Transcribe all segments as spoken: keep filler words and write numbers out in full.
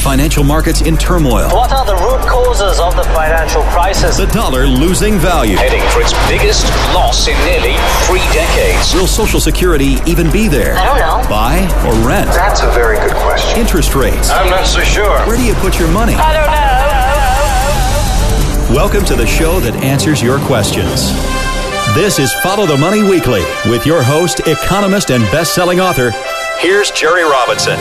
Financial markets in turmoil. What are the root causes of the financial crisis? The dollar losing value. Heading for its biggest loss in nearly three decades. Will Social Security even be there? I don't know. Buy or rent? That's a very good question. Interest rates. I'm not so sure. Where do you put your money? I don't know. Welcome to the show that answers your questions. This is Follow the Money Weekly with your host, economist, and best-selling author. Here's Jerry Robinson.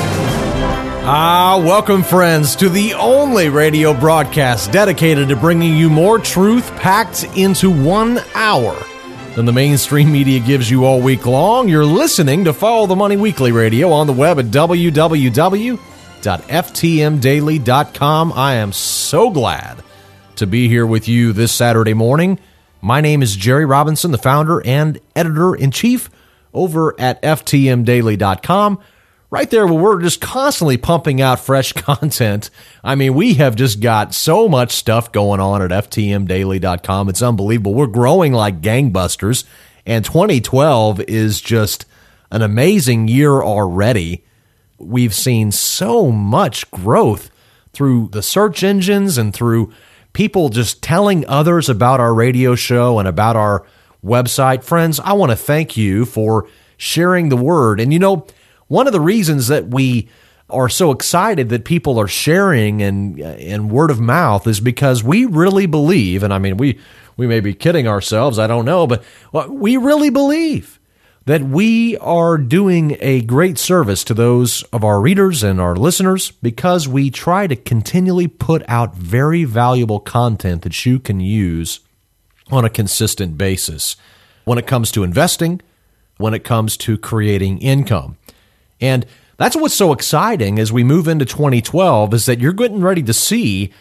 Ah, welcome, friends, to the only radio broadcast dedicated to bringing you more truth packed into one hour than the mainstream media gives you all week long. You're listening to Follow the Money Weekly Radio on the web at w w w dot f t m daily dot com. I am so glad to be here with you this Saturday morning. My name is Jerry Robinson, the founder and editor-in-chief over at f t m daily dot com. Right there, where we're just constantly pumping out fresh content. I mean, we have just got so much stuff going on at f t m daily dot com. It's unbelievable. We're growing like gangbusters, and twenty twelve is just an amazing year already. We've seen so much growth through the search engines and through people just telling others about our radio show and about our website. Friends, I want to thank you for sharing the word. And you know, one of the reasons that we are so excited that people are sharing and and word of mouth is because we really believe, and I mean, we, we may be kidding ourselves, I don't know, but we really believe that we are doing a great service to those of our readers and our listeners because we try to continually put out very valuable content that you can use on a consistent basis when it comes to investing, when it comes to creating income. And that's what's so exciting as we move into twenty twelve is that you're getting ready to see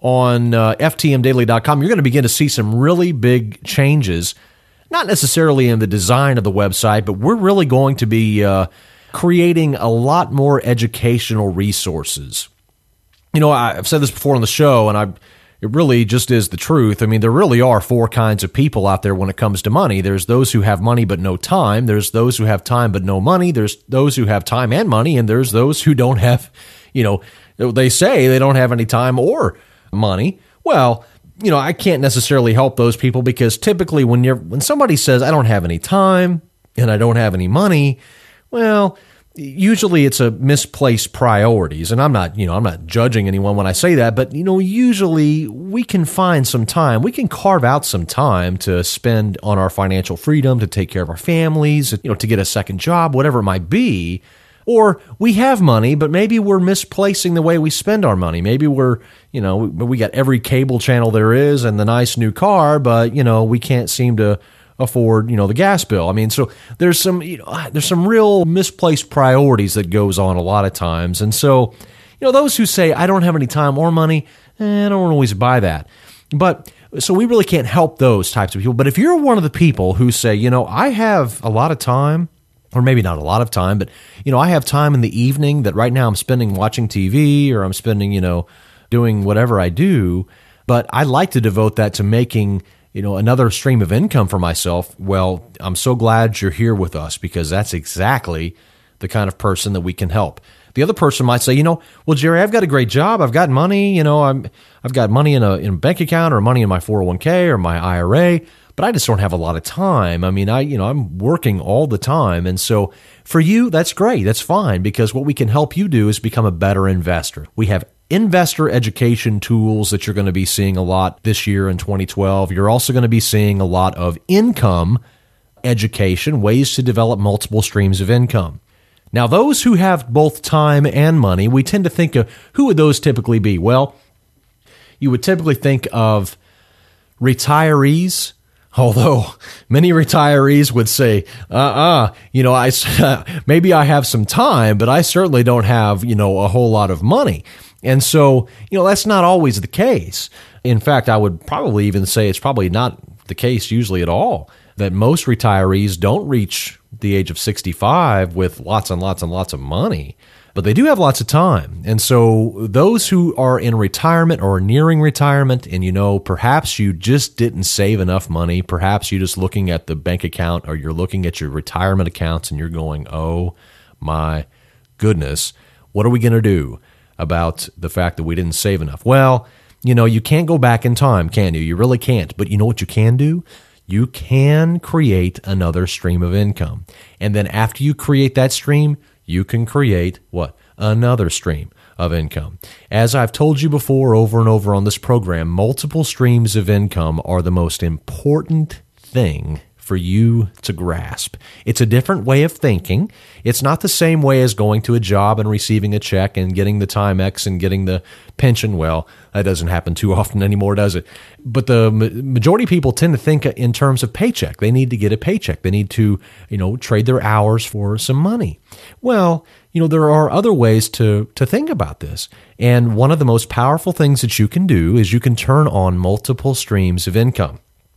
on uh, f t m daily dot com, you're going to begin to see some really big changes, not necessarily in the design of the website, but we're really going to be uh, creating a lot more educational resources. You know, I've said this before on the show, and I it really just is the truth. I mean, there really are four kinds of people out there when it comes to money. There's those who have money but no time. There's those who have time but no money. There's those who have time and money. And there's those who don't have, you know, they say they don't have any time or money. Well, you know, I can't necessarily help those people because typically when you're when somebody says, I don't have any time and I don't have any money, well, usually it's a misplaced priorities. And I'm not, you know, I'm not judging anyone when I say that, but, you know, usually we can find some time. We can carve out some time to spend on our financial freedom, to take care of our families, you know, to get a second job, whatever it might be. Or we have money, but maybe we're misplacing the way we spend our money. Maybe we're, you know, we, we got every cable channel there is and the nice new car, but, you know, we can't seem to afford, you know, the gas bill. I mean, so there's some, you know, there's some real misplaced priorities that goes on a lot of times. And so, you know, those who say, I don't have any time or money, eh, I don't always buy that. But so we really can't help those types of people. But if you're one of the people who say, you know, I have a lot of time, or maybe not a lot of time, but, you know, I have time in the evening that right now I'm spending watching T V or I'm spending, you know, doing whatever I do, but I like to devote that to making, you know, another stream of income for myself. Well, I'm so glad you're here with us because that's exactly the kind of person that we can help. The other person might say, you know, well, Jerry, I've got a great job. I've got money, you know, I'm, I've got money in a, in a bank account or money in my four oh one k or my I R A, but I just don't have a lot of time. I mean, I, you know, I'm working all the time. And so for you, that's great. That's fine because what we can help you do is become a better investor. We have investor education tools that you're going to be seeing a lot this year in twenty twelve. You're also going to be seeing a lot of income education, ways to develop multiple streams of income. Now, those who have both time and money, we tend to think of, who would those typically be? Well, you would typically think of retirees, although many retirees would say, uh-uh, you know, I, maybe I have some time, but I certainly don't have, you know, a whole lot of money. And so, you know, that's not always the case. In fact, I would probably even say it's probably not the case usually at all, that most retirees don't reach the age of sixty-five with lots and lots and lots of money, but they do have lots of time. And so those who are in retirement or nearing retirement, and you know, perhaps you just didn't save enough money, perhaps you're just looking at the bank account or you're looking at your retirement accounts and you're going, oh my goodness, what are we going to do? about the fact that we didn't save enough. Well, you know, you can't go back in time, can you? You really can't. But you know what you can do? You can create another stream of income. And then after you create that stream, you can create what? Another stream of income. As I've told you before over and over on this program, multiple streams of income are the most important thing for you to grasp. It's a different way of thinking. It's not the same way as going to a job and receiving a check and getting the Timex and getting the pension. Well, that doesn't happen too often anymore, does it? But the majority of people tend to think in terms of paycheck. They need to get a paycheck. They need to, you know, trade their hours for some money. Well, you know, there are other ways to to think about this. And one of the most powerful things that you can do is you can turn on multiple streams of income.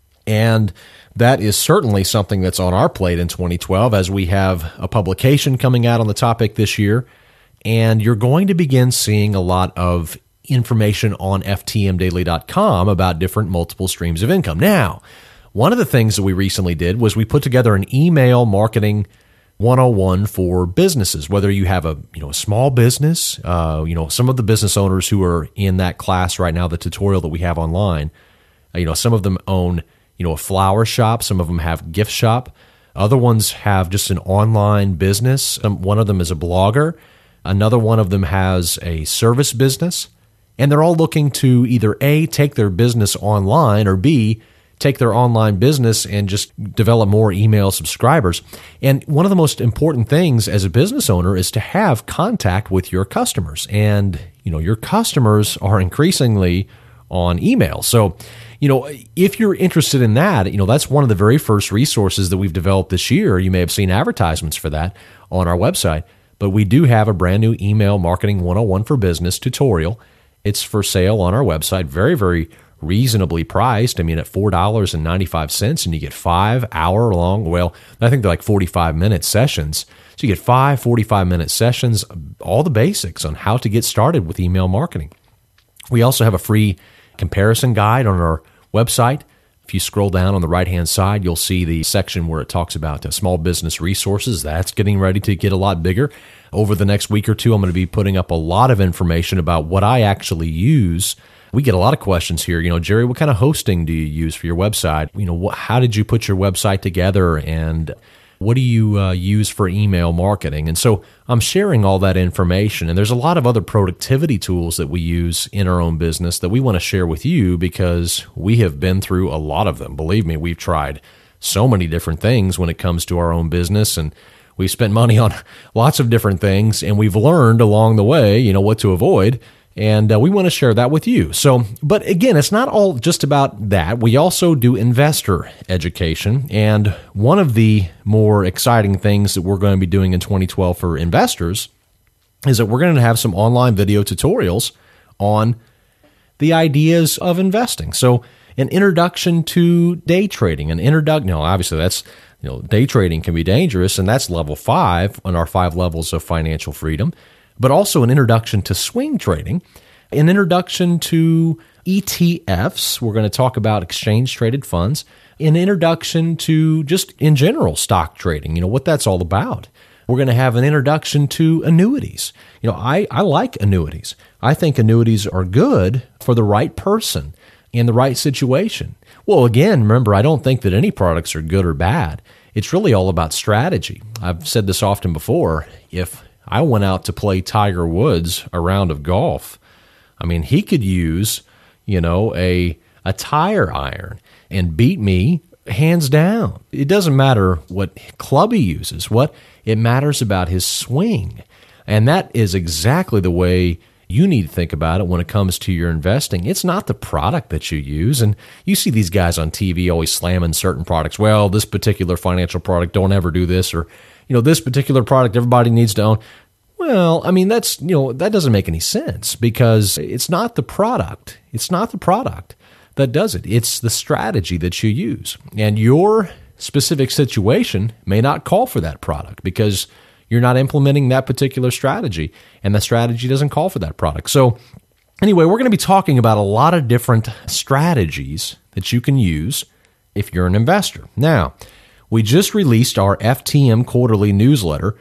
And that is certainly something that's on our plate in twenty twelve, as we have a publication coming out on the topic this year. And you're going to begin seeing a lot of information on F T M daily dot com about different multiple streams of income. Now, one of the things that we recently did was we put together an email marketing one oh one for businesses. Whether you have a you know a small business, uh, you know some of the business owners who are in that class right now, the tutorial that we have online, uh, you know some of them own you know a flower shop, some of them have gift shop, other ones have just an online business. Um, one of them is a blogger, another one of them has a service business, and they're all looking to either A, take their business online, or B, take their online business and just develop more email subscribers. And one of the most important things as a business owner is to have contact with your customers. And, you know, your customers are increasingly on email. So, you know, if you're interested in that, you know, that's one of the very first resources that we've developed this year. You may have seen advertisements for that on our website, but we do have a brand new email marketing one oh one for business tutorial. It's for sale on our website. Very, very reasonably priced. I mean, at four dollars and ninety-five cents, and you get five hour long, well, I think they're like forty-five minute sessions. So you get five forty-five minute sessions, all the basics on how to get started with email marketing. We also have a free comparison guide on our website. If you scroll down on the right-hand side, you'll see the section where it talks about uh, small business resources. That's getting ready to get a lot bigger. Over the next week or two, I'm going to be putting up a lot of information about what I actually use. We get a lot of questions here. You know, Jerry, what kind of hosting do you use for your website? You know, what, how did you put your website together, and what do you uh, use for email marketing? And so I'm sharing all that information. And there's a lot of other productivity tools that we use in our own business that we want to share with you because we have been through a lot of them. Believe me, we've tried so many different things when it comes to our own business, and we've spent money on lots of different things, and we've learned along the way, you know, what to avoid. And uh, we want to share that with you. So, but again, it's not all just about that. We also do investor education. And one of the more exciting things that we're going to be doing in twenty twelve for investors is that we're going to have some online video tutorials on the ideas of investing. So an introduction to day trading, an introduction, no, obviously that's, you know, day trading can be dangerous, and that's level five on our five levels of financial freedom. But also an introduction to swing trading, an introduction to E T Fs. We're going to talk about exchange-traded funds, an introduction to just in general stock trading, you know, what that's all about. We're going to have an introduction to annuities. You know, I, I like annuities. I think annuities are good for the right person in the right situation. Well, again, remember, I don't think that any products are good or bad. It's really all about strategy. I've said this often before. If I went out to play Tiger Woods a round of golf, I mean, he could use, you know, a a tire iron and beat me hands down. It doesn't matter what club he uses. What it matters about his swing. And that is exactly the way you need to think about it when it comes to your investing. It's not the product that you use. And you see these guys on T V always slamming certain products. Well, this particular financial product, don't ever do this, or you know, this particular product everybody needs to own. Well, I mean, that's, you know, that doesn't make any sense because it's not the product. It's not the product that does it. It's the strategy that you use. And your specific situation may not call for that product because you're not implementing that particular strategy, and the strategy doesn't call for that product. So anyway, we're going to be talking about a lot of different strategies that you can use if you're an investor. Now, we just released our F T M quarterly newsletter,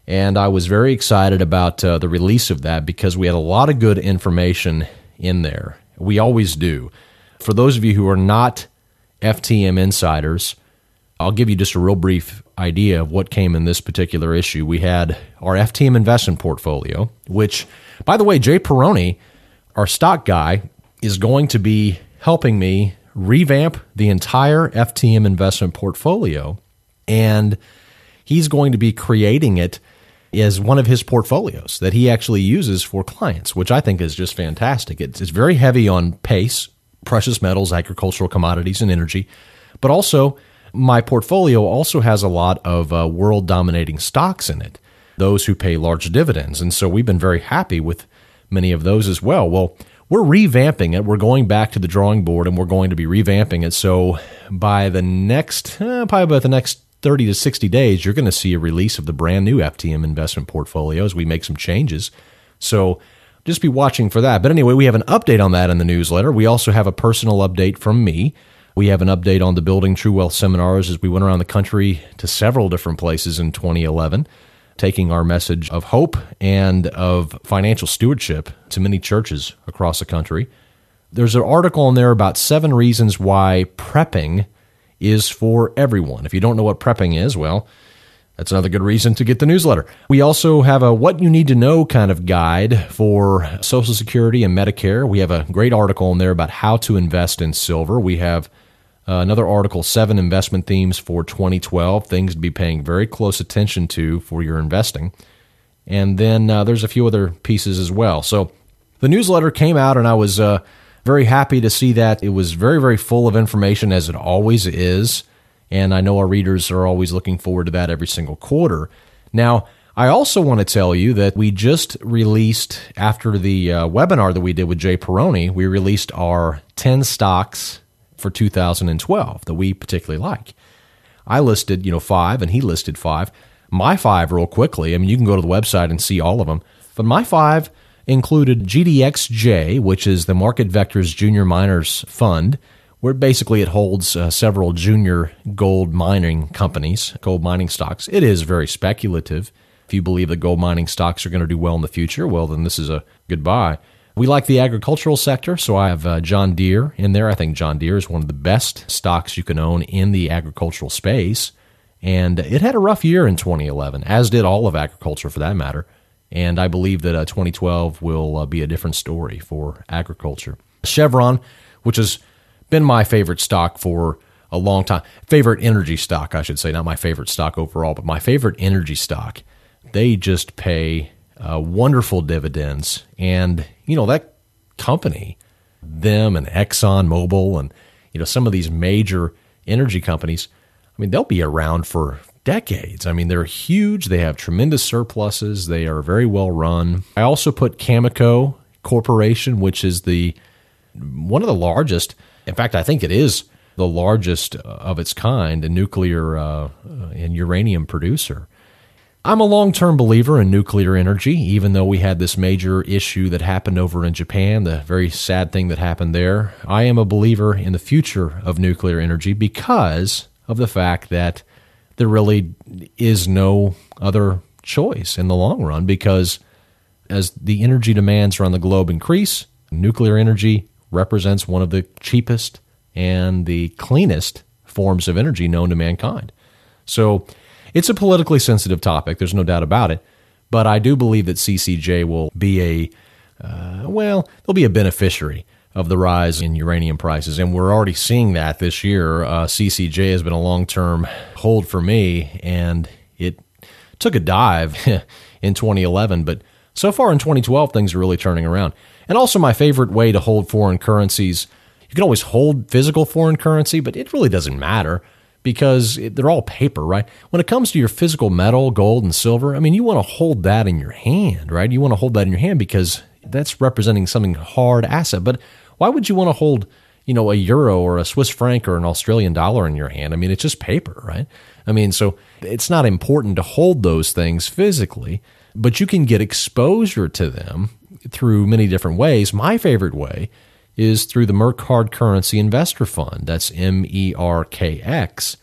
And I was very excited about uh, the release of that because we had a lot of good information in there. We always do. For those of you who are not F T M insiders, I'll give you just a real brief idea of what came in this particular issue. We had our F T M investment portfolio, which, by the way, Jay Peroni, our stock guy, is going to be helping me revamp the entire F T M investment portfolio, and he's going to be creating it as one of his portfolios that he actually uses for clients, which I think is just fantastic. It's, it's very heavy on PACE, precious metals, agricultural commodities, and energy, but also my portfolio also has a lot of uh, world-dominating stocks in it, those who pay large dividends, and so we've been very happy with many of those as well. Well, we're revamping it. We're going back to the drawing board, and we're going to be revamping it. So by the next, eh, probably about the next thirty to sixty days, you're going to see a release of the brand new F T M investment portfolio as we make some changes. So just be watching for that. But anyway, we have an update on that in the newsletter. We also have a personal update from me. We have an update on the Building True Wealth seminars as we went around the country to several different places in twenty eleven, taking our message of hope and of financial stewardship to many churches across the country. There's an article in there about seven reasons why prepping is for everyone. If you don't know what prepping is, well, that's another good reason to get the newsletter. We also have a what you need to know kind of guide for Social Security and Medicare. We have a great article in there about how to invest in silver. We have uh, another article, seven investment themes for twenty twelve, things to be paying very close attention to for your investing. And then uh, there's a few other pieces as well. So the newsletter came out, and I was uh, very happy to see that. It was very, very full of information, as it always is. And I know our readers are always looking forward to that every single quarter. Now, I also want to tell you that we just released, after the uh, webinar that we did with Jay Peroni, we released our ten stocks for two thousand twelve that we particularly like. I listed, you know, five, and he listed five. My five, real quickly, I mean, you can go to the website and see all of them, but my five included G D X J, which is the Market Vectors Junior Miners Fund, where basically it holds uh, several junior gold mining companies, gold mining stocks. It is very speculative. If you believe that gold mining stocks are going to do well in the future, well, then this is a good buy. We like the agricultural sector, so I have uh, John Deere in there. I think John Deere is one of the best stocks you can own in the agricultural space. And it had a rough year in twenty eleven, as did all of agriculture for that matter. And I believe that uh, twenty twelve will uh, be a different story for agriculture. Chevron, which has been my favorite stock for a long time. Favorite energy stock, I should say. Not my favorite stock overall, but my favorite energy stock. They just pay uh, wonderful dividends. And, you know, that company, them and ExxonMobil and, you know, some of these major energy companies, I mean, they'll be around for decades. I mean, they're huge. They have tremendous surpluses. They are very well run. I also put Cameco Corporation, which is the one of the largest. In fact, I think it is the largest of its kind, a nuclear uh, and uranium producer. I'm a long-term believer in nuclear energy, even though we had this major issue that happened over in Japan, the very sad thing that happened there. I am a believer in the future of nuclear energy because of the fact that there really is no other choice in the long run, because as the energy demands around the globe increase, nuclear energy represents one of the cheapest and the cleanest forms of energy known to mankind. So it's a politically sensitive topic, there's no doubt about it, but I do believe that C C J will be a, uh, well, they'll be a beneficiary of the rise in uranium prices, and we're already seeing that this year. Uh, C C J has been a long-term hold for me, and it took a dive in twenty eleven, but so far in twenty twelve, things are really turning around. And also my favorite way to hold foreign currencies, you can always hold physical foreign currency, but it really doesn't matter because it, they're all paper, right? When it comes to your physical metal, gold and silver, I mean, you want to hold that in your hand, right? You want to hold that in your hand because that's representing something hard asset. But why would you want to hold, you know, a euro or a Swiss franc or an Australian dollar in your hand? I mean, it's just paper, right? I mean, so it's not important to hold those things physically, but you can get exposure to them through many different ways. My favorite way is through the Merck Hard Currency Investor Fund. That's M E R K X.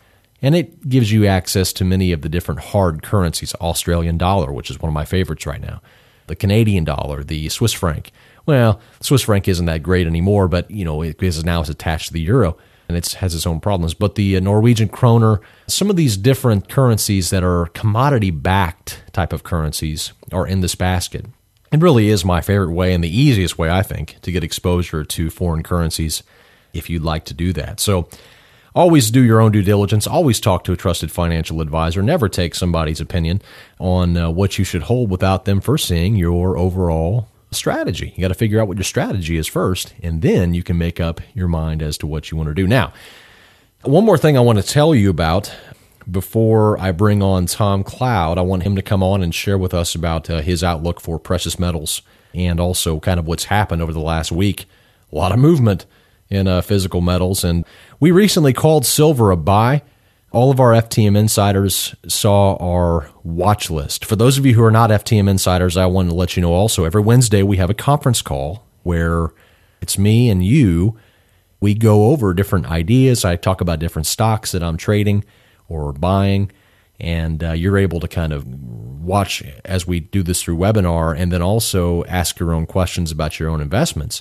And it gives you access to many of the different hard currencies, Australian dollar, which is one of my favorites right now, the Canadian dollar, the Swiss franc. Well, Swiss franc isn't that great anymore, but you know, it is now it's attached to the euro, and it has its own problems. But the Norwegian kroner, some of these different currencies that are commodity-backed type of currencies are in this basket. It really is my favorite way and the easiest way, I think, to get exposure to foreign currencies if you'd like to do that. So always do your own due diligence. Always talk to a trusted financial advisor. Never take somebody's opinion on uh, what you should hold without them first seeing your overall strategy. You got to figure out what your strategy is first, and then you can make up your mind as to what you want to do. Now, one more thing I want to tell you about before I bring on Tom Cloud. I want him to come on and share with us about uh, his outlook for precious metals and also kind of what's happened over the last week. A lot of movement in uh, physical metals, and we recently called silver a buy. All of our F T M insiders saw our watch list. For those of you who are not F T M insiders, I want to let you know also, every Wednesday we have a conference call where it's me and you. We go over different ideas. I talk about different stocks that I'm trading or buying, and uh, you're able to kind of watch as we do this through webinar, and then also ask your own questions about your own investments.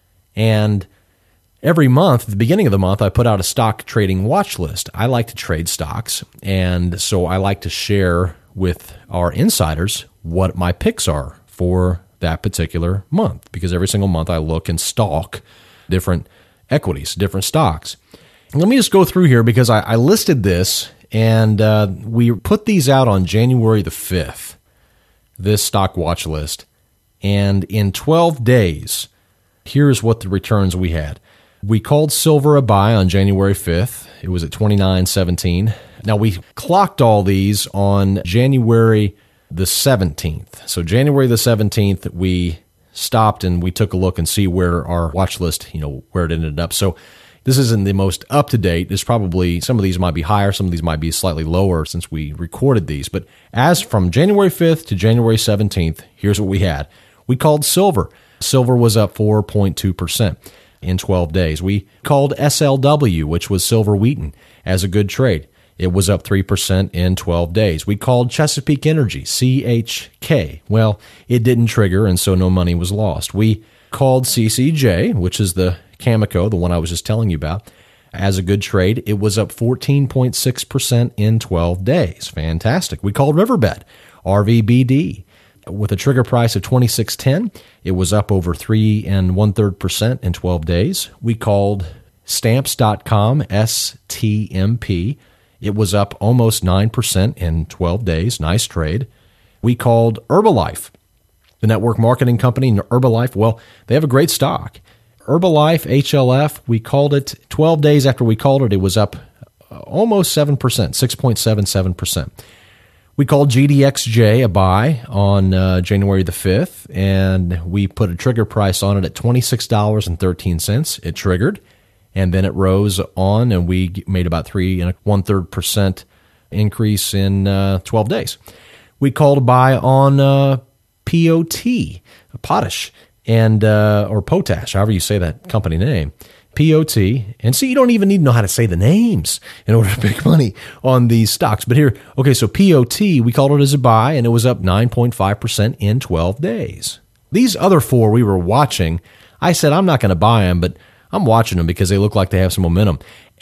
And every month, at the beginning of the month, I put out a stock trading watch list. I like to trade stocks, and so I like to share with our insiders what my picks are for that particular month, because every single month I look and stalk different equities, different stocks. Let me just go through here because I, I listed this, and uh, we put these out on January the fifth, this stock watch list, and in twelve days, here's what the returns we had. We called silver a buy on January fifth. It was at twenty-nine seventeen. Now, we clocked all these on January the seventeenth. So January the seventeenth, we stopped and we took a look and see where our watch list, you know, where it ended up. So this isn't the most up-to-date. There's probably, some of these might be higher, some of these might be slightly lower since we recorded these. But as from January fifth to January seventeenth, here's what we had. We called silver. Silver was up four point two percent. In twelve days. We called S L W, which was Silver Wheaton, as a good trade. It was up three percent in twelve days. We called Chesapeake Energy, C H K. Well, it didn't trigger, and so no money was lost. We called C C J, which is the Cameco, the one I was just telling you about, as a good trade. It was up fourteen point six percent in twelve days. Fantastic. We called Riverbed, R V B D. With a trigger price of twenty-six ten, it was up over three and one third percent in twelve days. We called Stamps dot com, S T M P. It was up almost nine percent in twelve days. Nice trade. We called Herbalife, the network marketing company, Herbalife. Well, they have a great stock. Herbalife, H L F, we called it twelve days after we called it. It was up almost seven percent, six point seven seven percent. We called G D X J a buy on uh, January the fifth, and we put a trigger price on it at twenty-six dollars and thirteen cents. It triggered, and then it rose on, and we made about three and one-third percent increase in uh, twelve days. We called a buy on uh, P O T, Potash, and uh, or Potash, however you say that company name. P O T, and see, you don't even need to know how to say the names in order to make money on these stocks. But here, okay, so P O T, we called it as a buy, and it was up nine point five percent in twelve days. These other four we were watching, I said, I'm not going to buy them, but I'm watching them because they look like they have some momentum.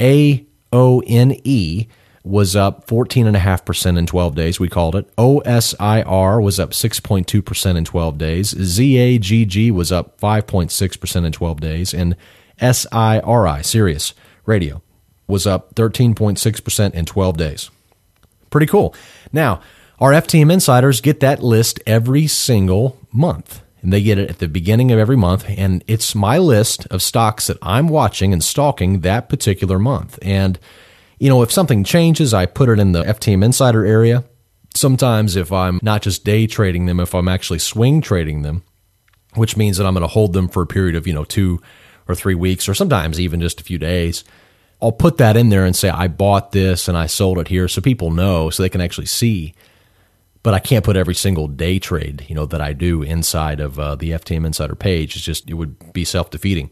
A O N E was up fourteen point five percent in twelve days, we called it. O S I R was up six point two percent in twelve days. Z A G G was up five point six percent in twelve days, and S I R I, Sirius Radio, was up thirteen point six percent in twelve days. Pretty cool. Now, our F T M insiders get that list every single month, and they get it at the beginning of every month, and it's my list of stocks that I'm watching and stalking that particular month. And, you know, if something changes, I put it in the F T M insider area. Sometimes if I'm not just day trading them, if I'm actually swing trading them, which means that I'm going to hold them for a period of, you know, two or three weeks, or sometimes even just a few days, I'll put that in there and say, I bought this and I sold it here, so people know, so they can actually see. But I can't put every single day trade, you know, that I do inside of uh, the F T M Insider page. It's just, it would be self-defeating.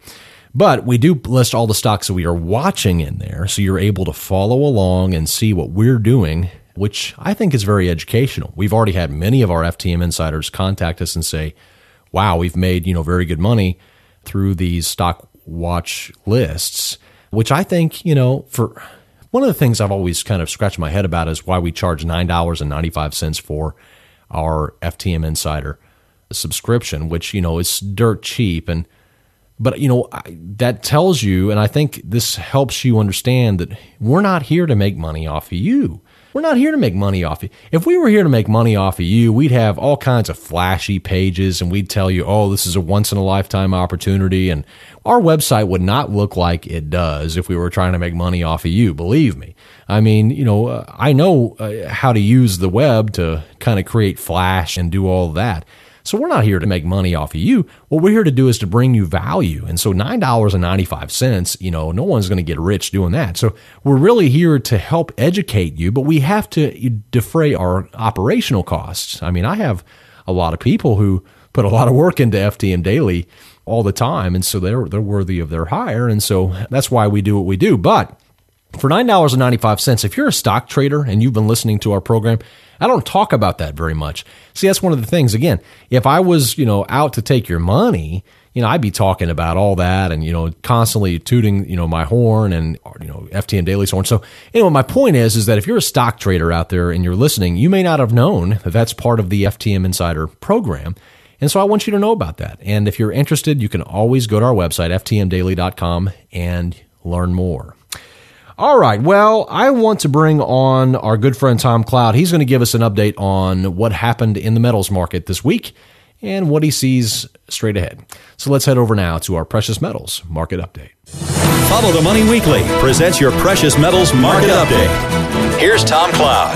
But we do list all the stocks that we are watching in there, so you're able to follow along and see what we're doing, which I think is very educational. We've already had many of our F T M insiders contact us and say, wow, we've made, you know, very good money through these stock watch lists, which I think, you know, for one of the things I've always kind of scratched my head about is why we charge nine dollars and ninety-five cents for our F T M Insider subscription, which, you know, is dirt cheap. And But, you know, that tells you, and I think this helps you understand that we're not here to make money off of you. We're not here to make money off of you. If we were here to make money off of you, we'd have all kinds of flashy pages and we'd tell you, oh, this is a once-in-a-lifetime opportunity. And our website would not look like it does if we were trying to make money off of you, believe me. I mean, you know, uh, I know uh, how to use the web to kind of create flash and do all of that. So we're not here to make money off of you. What we're here to do is to bring you value. And so nine dollars and ninety-five cents, you know, no one's going to get rich doing that. So we're really here to help educate you, but we have to defray our operational costs. I mean, I have a lot of people who put a lot of work into F T M Daily all the time, and so they're they're worthy of their hire. And so that's why we do what we do. But for nine dollars and ninety-five cents, if you're a stock trader and you've been listening to our program, I don't talk about that very much. See, that's one of the things. Again, if I was, you know, out to take your money, you know, I'd be talking about all that and, you know, constantly tooting, you know, my horn and, you know, F T M Daily's horn. So anyway, my point is, is that if you're a stock trader out there and you're listening, you may not have known that that's part of the F T M Insider program. And so I want you to know about that. And if you're interested, you can always go to our website, F T M daily dot com, and learn more. All right. Well, I want to bring on our good friend Tom Cloud. He's going to give us an update on what happened in the metals market this week and what he sees straight ahead. So let's head over now to our precious metals market update. Follow the Money Weekly presents your precious metals market update. Here's Tom Cloud.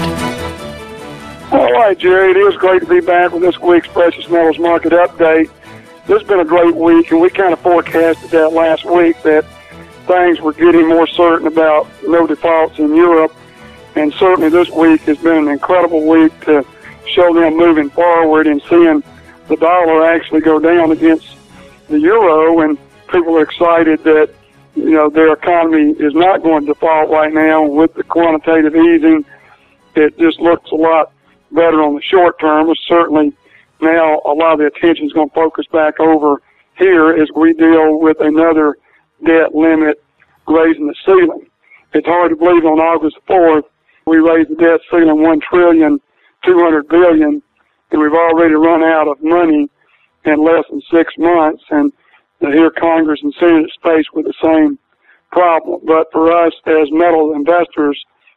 All right, Jerry, it is great to be back with this week's precious metals market update. This has been a great week, and we kind of forecasted that last week that things were getting more certain about no defaults in Europe, and certainly this week has been an incredible week to show them moving forward and seeing the dollar actually go down against the euro, and people are excited that, you know, their economy is not going to default right now. With the quantitative easing, it just looks a lot better on the short term. But certainly now a lot of the attention is going to focus back over here as we deal with another debt limit raising the ceiling. It's hard to believe on August fourth we raised the debt ceiling one trillion two hundred billion, and we've already run out of money in less than six months. And here Congress and Senate is faced with the same problem. But for us as metal investors,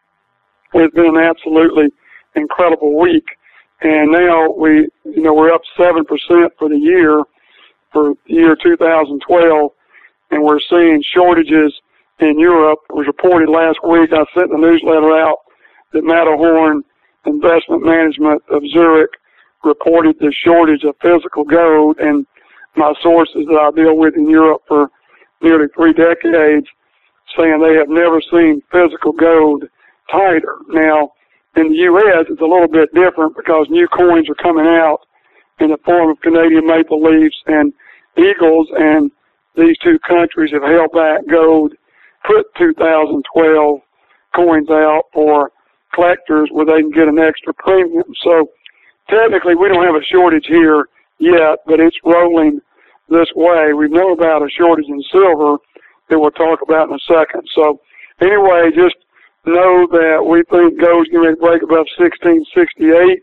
it's been an absolutely incredible week. And now we, you know, we're up seven percent for the year, for the year two thousand twelve. And we're seeing shortages in Europe. It was reported last week, I sent the newsletter out, that Matterhorn Investment Management of Zurich reported the shortage of physical gold, and my sources that I deal with in Europe for nearly three decades saying they have never seen physical gold tighter. Now, in the U S, it's a little bit different because new coins are coming out in the form of Canadian maple leafs and eagles, and these two countries have held back gold, put two thousand twelve coins out for collectors where they can get an extra premium. So technically we don't have a shortage here yet, but it's rolling this way. We know about a shortage in silver that we'll talk about in a second. So anyway, just know that we think gold's going to break above sixteen sixty-eight.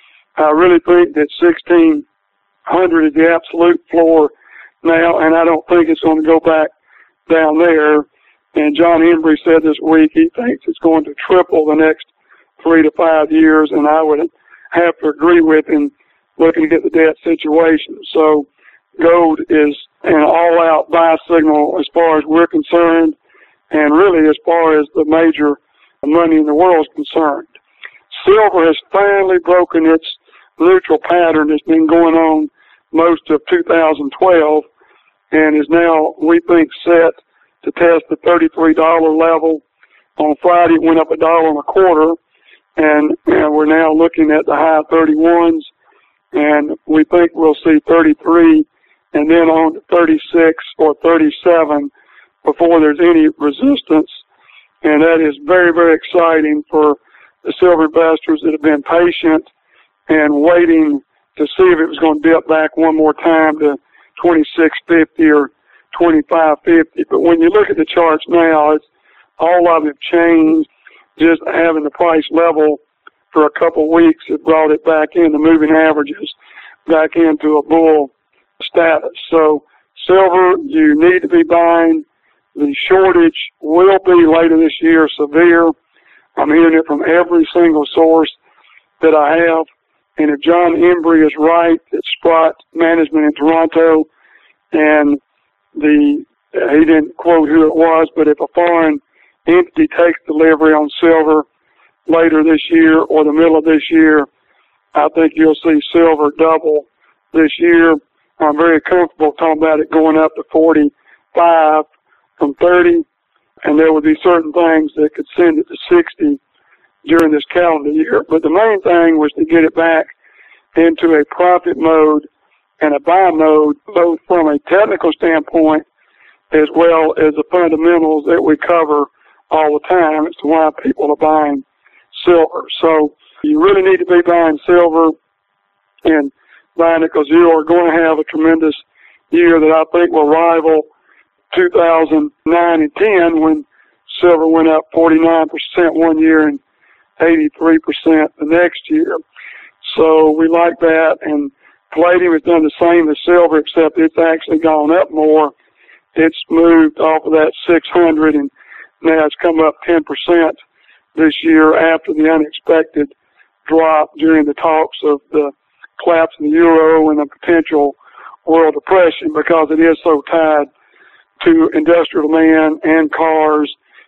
I really think that sixteen hundred is the absolute floor now, and I don't think it's going to go back down there. And John Embry said this week he thinks it's going to triple the next three to five years, and I would have to agree with him looking at the debt situation. So gold is an all-out buy signal as far as we're concerned, and really as far as the major money in the world is concerned. Silver has finally broken its neutral pattern that's been going on most of two thousand twelve, and is now, we think, set to test the thirty-three dollars level. On Friday, it went up a dollar and a quarter, and, and we're now looking at the high thirty-ones, and we think we'll see thirty-three and then on to thirty-six or thirty-seven before there's any resistance. And that is very, very exciting for the silver investors that have been patient and waiting to see if it was going to dip back one more time to twenty-six fifty or twenty-five fifty. But when you look at the charts now, it's all of it changed. Just having the price level for a couple of weeks, it brought it back into moving averages, back into a bull status. So silver, you need to be buying. The shortage will be later this year severe. I'm hearing it from every single source that I have. And if John Embry is right, it's Sprott Management in Toronto, and the he didn't quote who it was, but if a foreign entity takes delivery on silver later this year or the middle of this year, I think you'll see silver double this year. I'm very comfortable talking about it going up to forty-five from thirty, and there would be certain things that could send it to sixty during this calendar year. But the main thing was to get it back into a profit mode and a buy mode, both from a technical standpoint as well as the fundamentals that we cover all the time. It's why people are buying silver. So you really need to be buying silver and buying it because you are going to have a tremendous year that I think will rival two thousand nine and ten when silver went up forty-nine percent one year and eighty-three percent the next year. So we like that. And palladium has done the same as silver, except it's actually gone up more. It's moved off of that six hundred, and now it's come up ten percent this year after the unexpected drop during the talks of the collapse of the euro and the potential world depression, because it is so tied to industrial demand and cars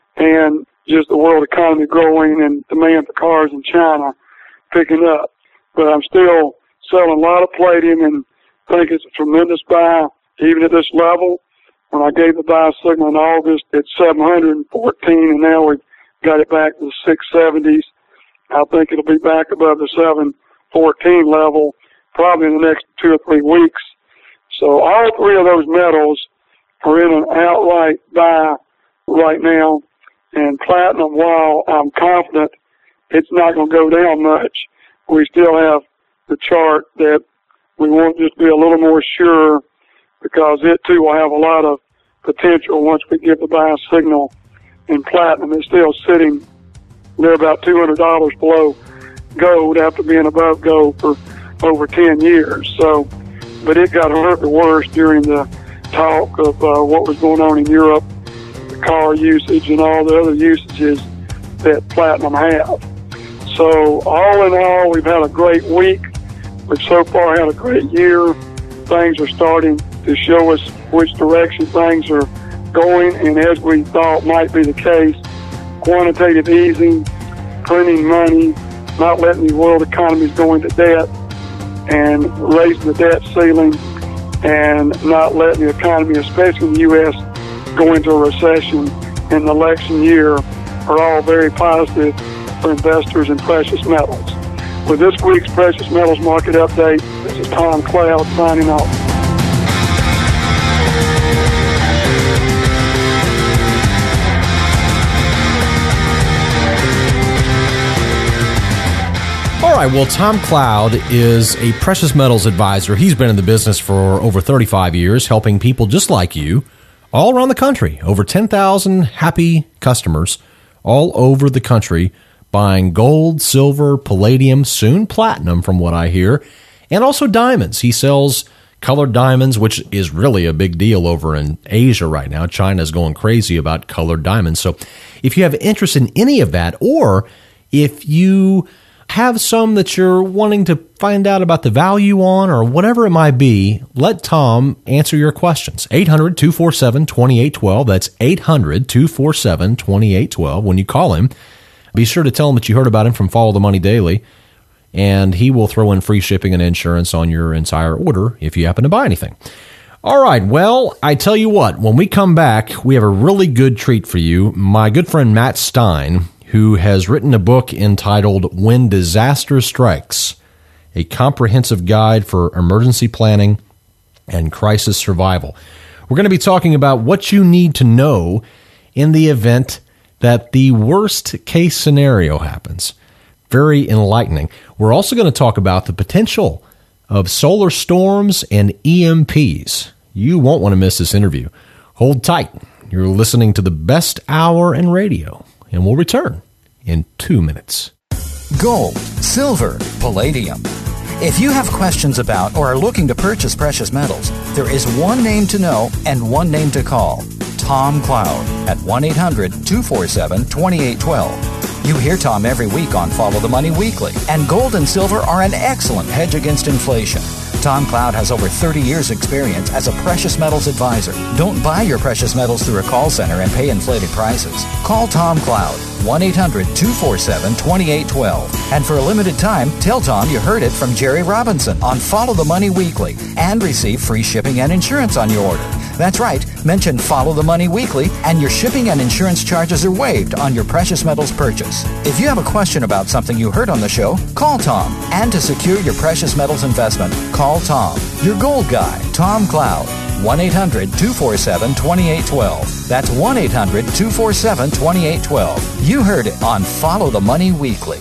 and just the world economy growing and demand for cars in China picking up. But I'm still selling a lot of palladium and think it's a tremendous buy, even at this level. When I gave the buy signal in August, it's seven hundred fourteen, and now we've got it back to the six seventies. I think it'll be back above the seven fourteen level probably in the next two or three weeks. So all three of those metals are in an outright buy right now. And platinum, while I'm confident it's not going to go down much, we still have the chart that we want to just be a little more sure, because it too will have a lot of potential once we give the buy signal. In platinum, it's still sitting there about two hundred dollars below gold after being above gold for over ten years. So, but it got hurt the worst during the talk of uh, what was going on in Europe, the car usage and all the other usages that platinum have. So all in all, we've had a great week. We've so far had a great year. Things are starting to show us which direction things are going, and as we thought might be the case, quantitative easing, printing money, not letting the world economies go into debt, and raising the debt ceiling, and not letting the economy, especially in the U S, go into a recession in the election year are all very positive for investors in precious metals. With this week's Precious Metals Market Update, this is Tom Cloud signing off. All right, well, Tom Cloud is a precious metals advisor. He's been in the business for over thirty-five years, helping people just like you all around the country. Over ten thousand happy customers all over the country buying gold, silver, palladium, soon platinum from what I hear, and also diamonds. He sells colored diamonds, which is really a big deal over in Asia right now. China's going crazy about colored diamonds. So if you have interest in any of that, or if you have some that you're wanting to find out about the value on or whatever it might be, let Tom answer your questions. eight hundred, two four seven, two eight one two. That's eight hundred, two four seven, two eight one two. When you call him, be sure to tell him that you heard about him from Follow the Money Daily, and he will throw in free shipping and insurance on your entire order if you happen to buy anything. All right, well, I tell you what, when we come back, we have a really good treat for you. My good friend Matt Stein, who has written a book entitled When Disaster Strikes, a comprehensive guide for emergency planning and crisis survival. We're going to be talking about what you need to know in the event that the worst case scenario happens. Very enlightening. We're also going to talk about the potential of solar storms and E M Ps. You won't want to miss this interview. Hold tight. You're listening to the best hour in radio, and we'll return in two minutes. Gold, silver, palladium. If you have questions about or are looking to purchase precious metals, there is one name to know and one name to call. Tom Cloud at one eight hundred two four seven two eight one two. You hear Tom every week on Follow the Money Weekly, and gold and silver are an excellent hedge against inflation. Tom Cloud has over thirty years experience as a precious metals advisor. Don't buy your precious metals through a call center and pay inflated prices. Call Tom Cloud, one eight hundred two four seven two eight one two. And for a limited time, tell Tom you heard it from Jerry Robinson on Follow the Money Weekly and receive free shipping and insurance on your order. That's right, mention Follow the Money Weekly and your shipping and insurance charges are waived on your precious metals purchase. If you have a question about something you heard on the show, call Tom. And to secure your precious metals investment, call Tom. Your gold guy, Tom Cloud, one eight hundred two four seven two eight one two. That's one eight hundred two four seven two eight one two. You heard it on Follow the Money Weekly.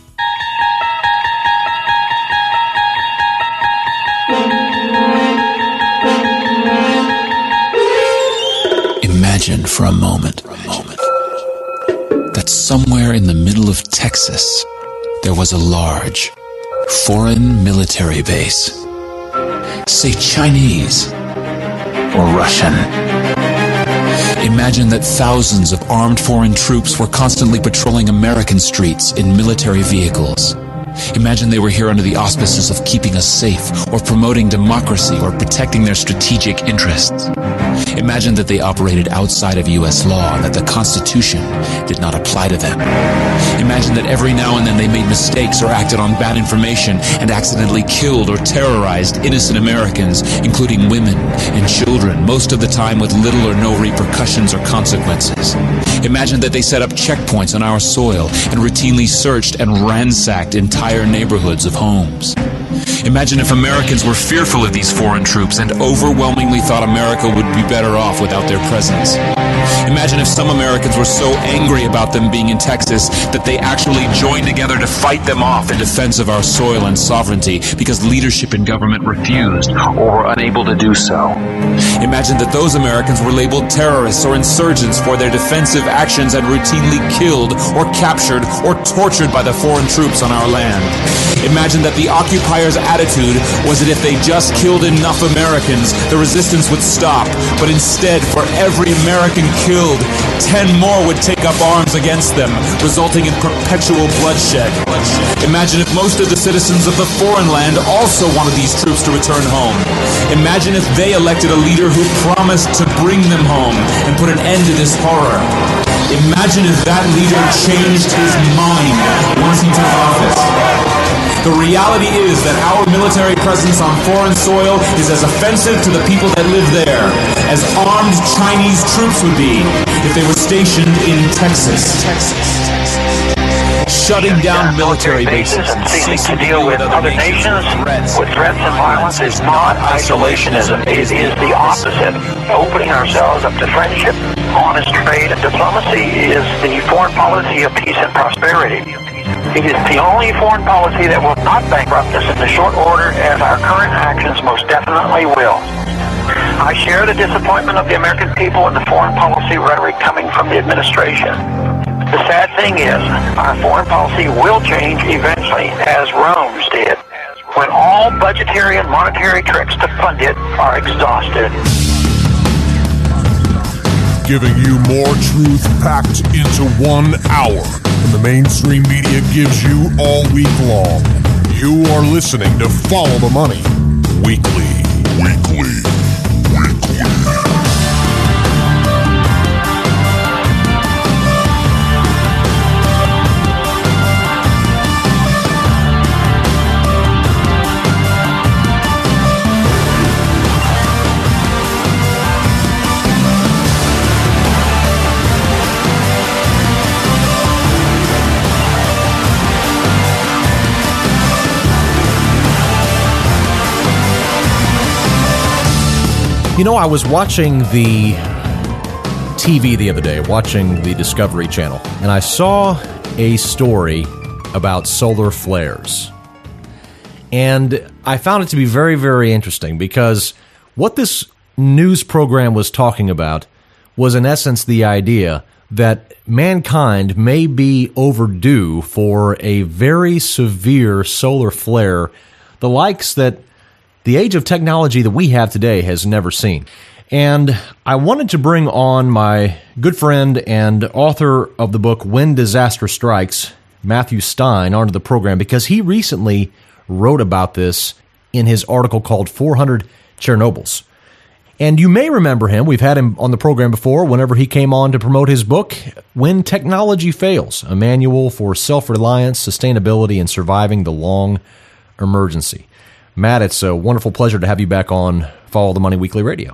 Imagine for a moment, a moment that somewhere in the middle of Texas there was a large foreign military base, say Chinese or Russian. Imagine that thousands of armed foreign troops were constantly patrolling American streets in military vehicles. Imagine they were here under the auspices of keeping us safe, or promoting democracy, or protecting their strategic interests. Imagine that they operated outside of U S law and that the Constitution did not apply to them. Imagine that every now and then they made mistakes or acted on bad information and accidentally killed or terrorized innocent Americans, including women and children, most of the time with little or no repercussions or consequences. Imagine that they set up checkpoints on our soil and routinely searched and ransacked entire neighborhoods of homes. Imagine if Americans were fearful of these foreign troops and overwhelmingly thought America would be better off without their presence. Imagine if some Americans were so angry about them being in Texas that they actually joined together to fight them off in defense of our soil and sovereignty because leadership in government refused or were unable to do so. Imagine that those Americans were labeled terrorists or insurgents for their defensive actions and routinely killed or captured or tortured by the foreign troops on our land. Imagine that the occupiers' attitude was that if they just killed enough Americans, the resistance would stop. But instead, for every American killed, ten more would take up arms against them, resulting in perpetual bloodshed. Imagine if most of the citizens of the foreign land also wanted these troops to return home. Imagine if they elected a leader who promised to bring them home and put an end to this horror. Imagine if that leader changed his mind once he took office. The reality is that our military presence on foreign soil is as offensive to the people that live there as armed Chinese troops would be if they were stationed in Texas. Shutting down military bases and ceasing to deal with other nations with threats and violence is not isolationism. It is the opposite. Opening ourselves up to friendship, honest trade, and diplomacy is the foreign policy of peace and prosperity. It is the only foreign policy that will not bankrupt us in the short order, as our current actions most definitely will. I share the disappointment of the American people in the foreign policy rhetoric coming from the administration. The sad thing is, our foreign policy will change eventually, as Rome's did, when all budgetary and monetary tricks to fund it are exhausted. Giving you more truth packed into one hour than the mainstream media gives you all week long. You are listening to Follow the Money Weekly. Weekly. Weekly. You know, I was watching the T V the other day, watching the Discovery Channel, and I saw a story about solar flares. And I found it to be very, very interesting because what this news program was talking about was, in essence, the idea that mankind may be overdue for a very severe solar flare, the likes that the age of technology that we have today has never seen. And I wanted to bring on my good friend and author of the book When Disaster Strikes, Matthew Stein, onto the program because he recently wrote about this in his article called four hundred Chernobyls. And you may remember him. We've had him on the program before whenever he came on to promote his book, When Technology Fails, a manual for self-reliance, sustainability, and surviving the long emergency. Matt, it's a wonderful pleasure to have you back on Follow the Money Weekly Radio.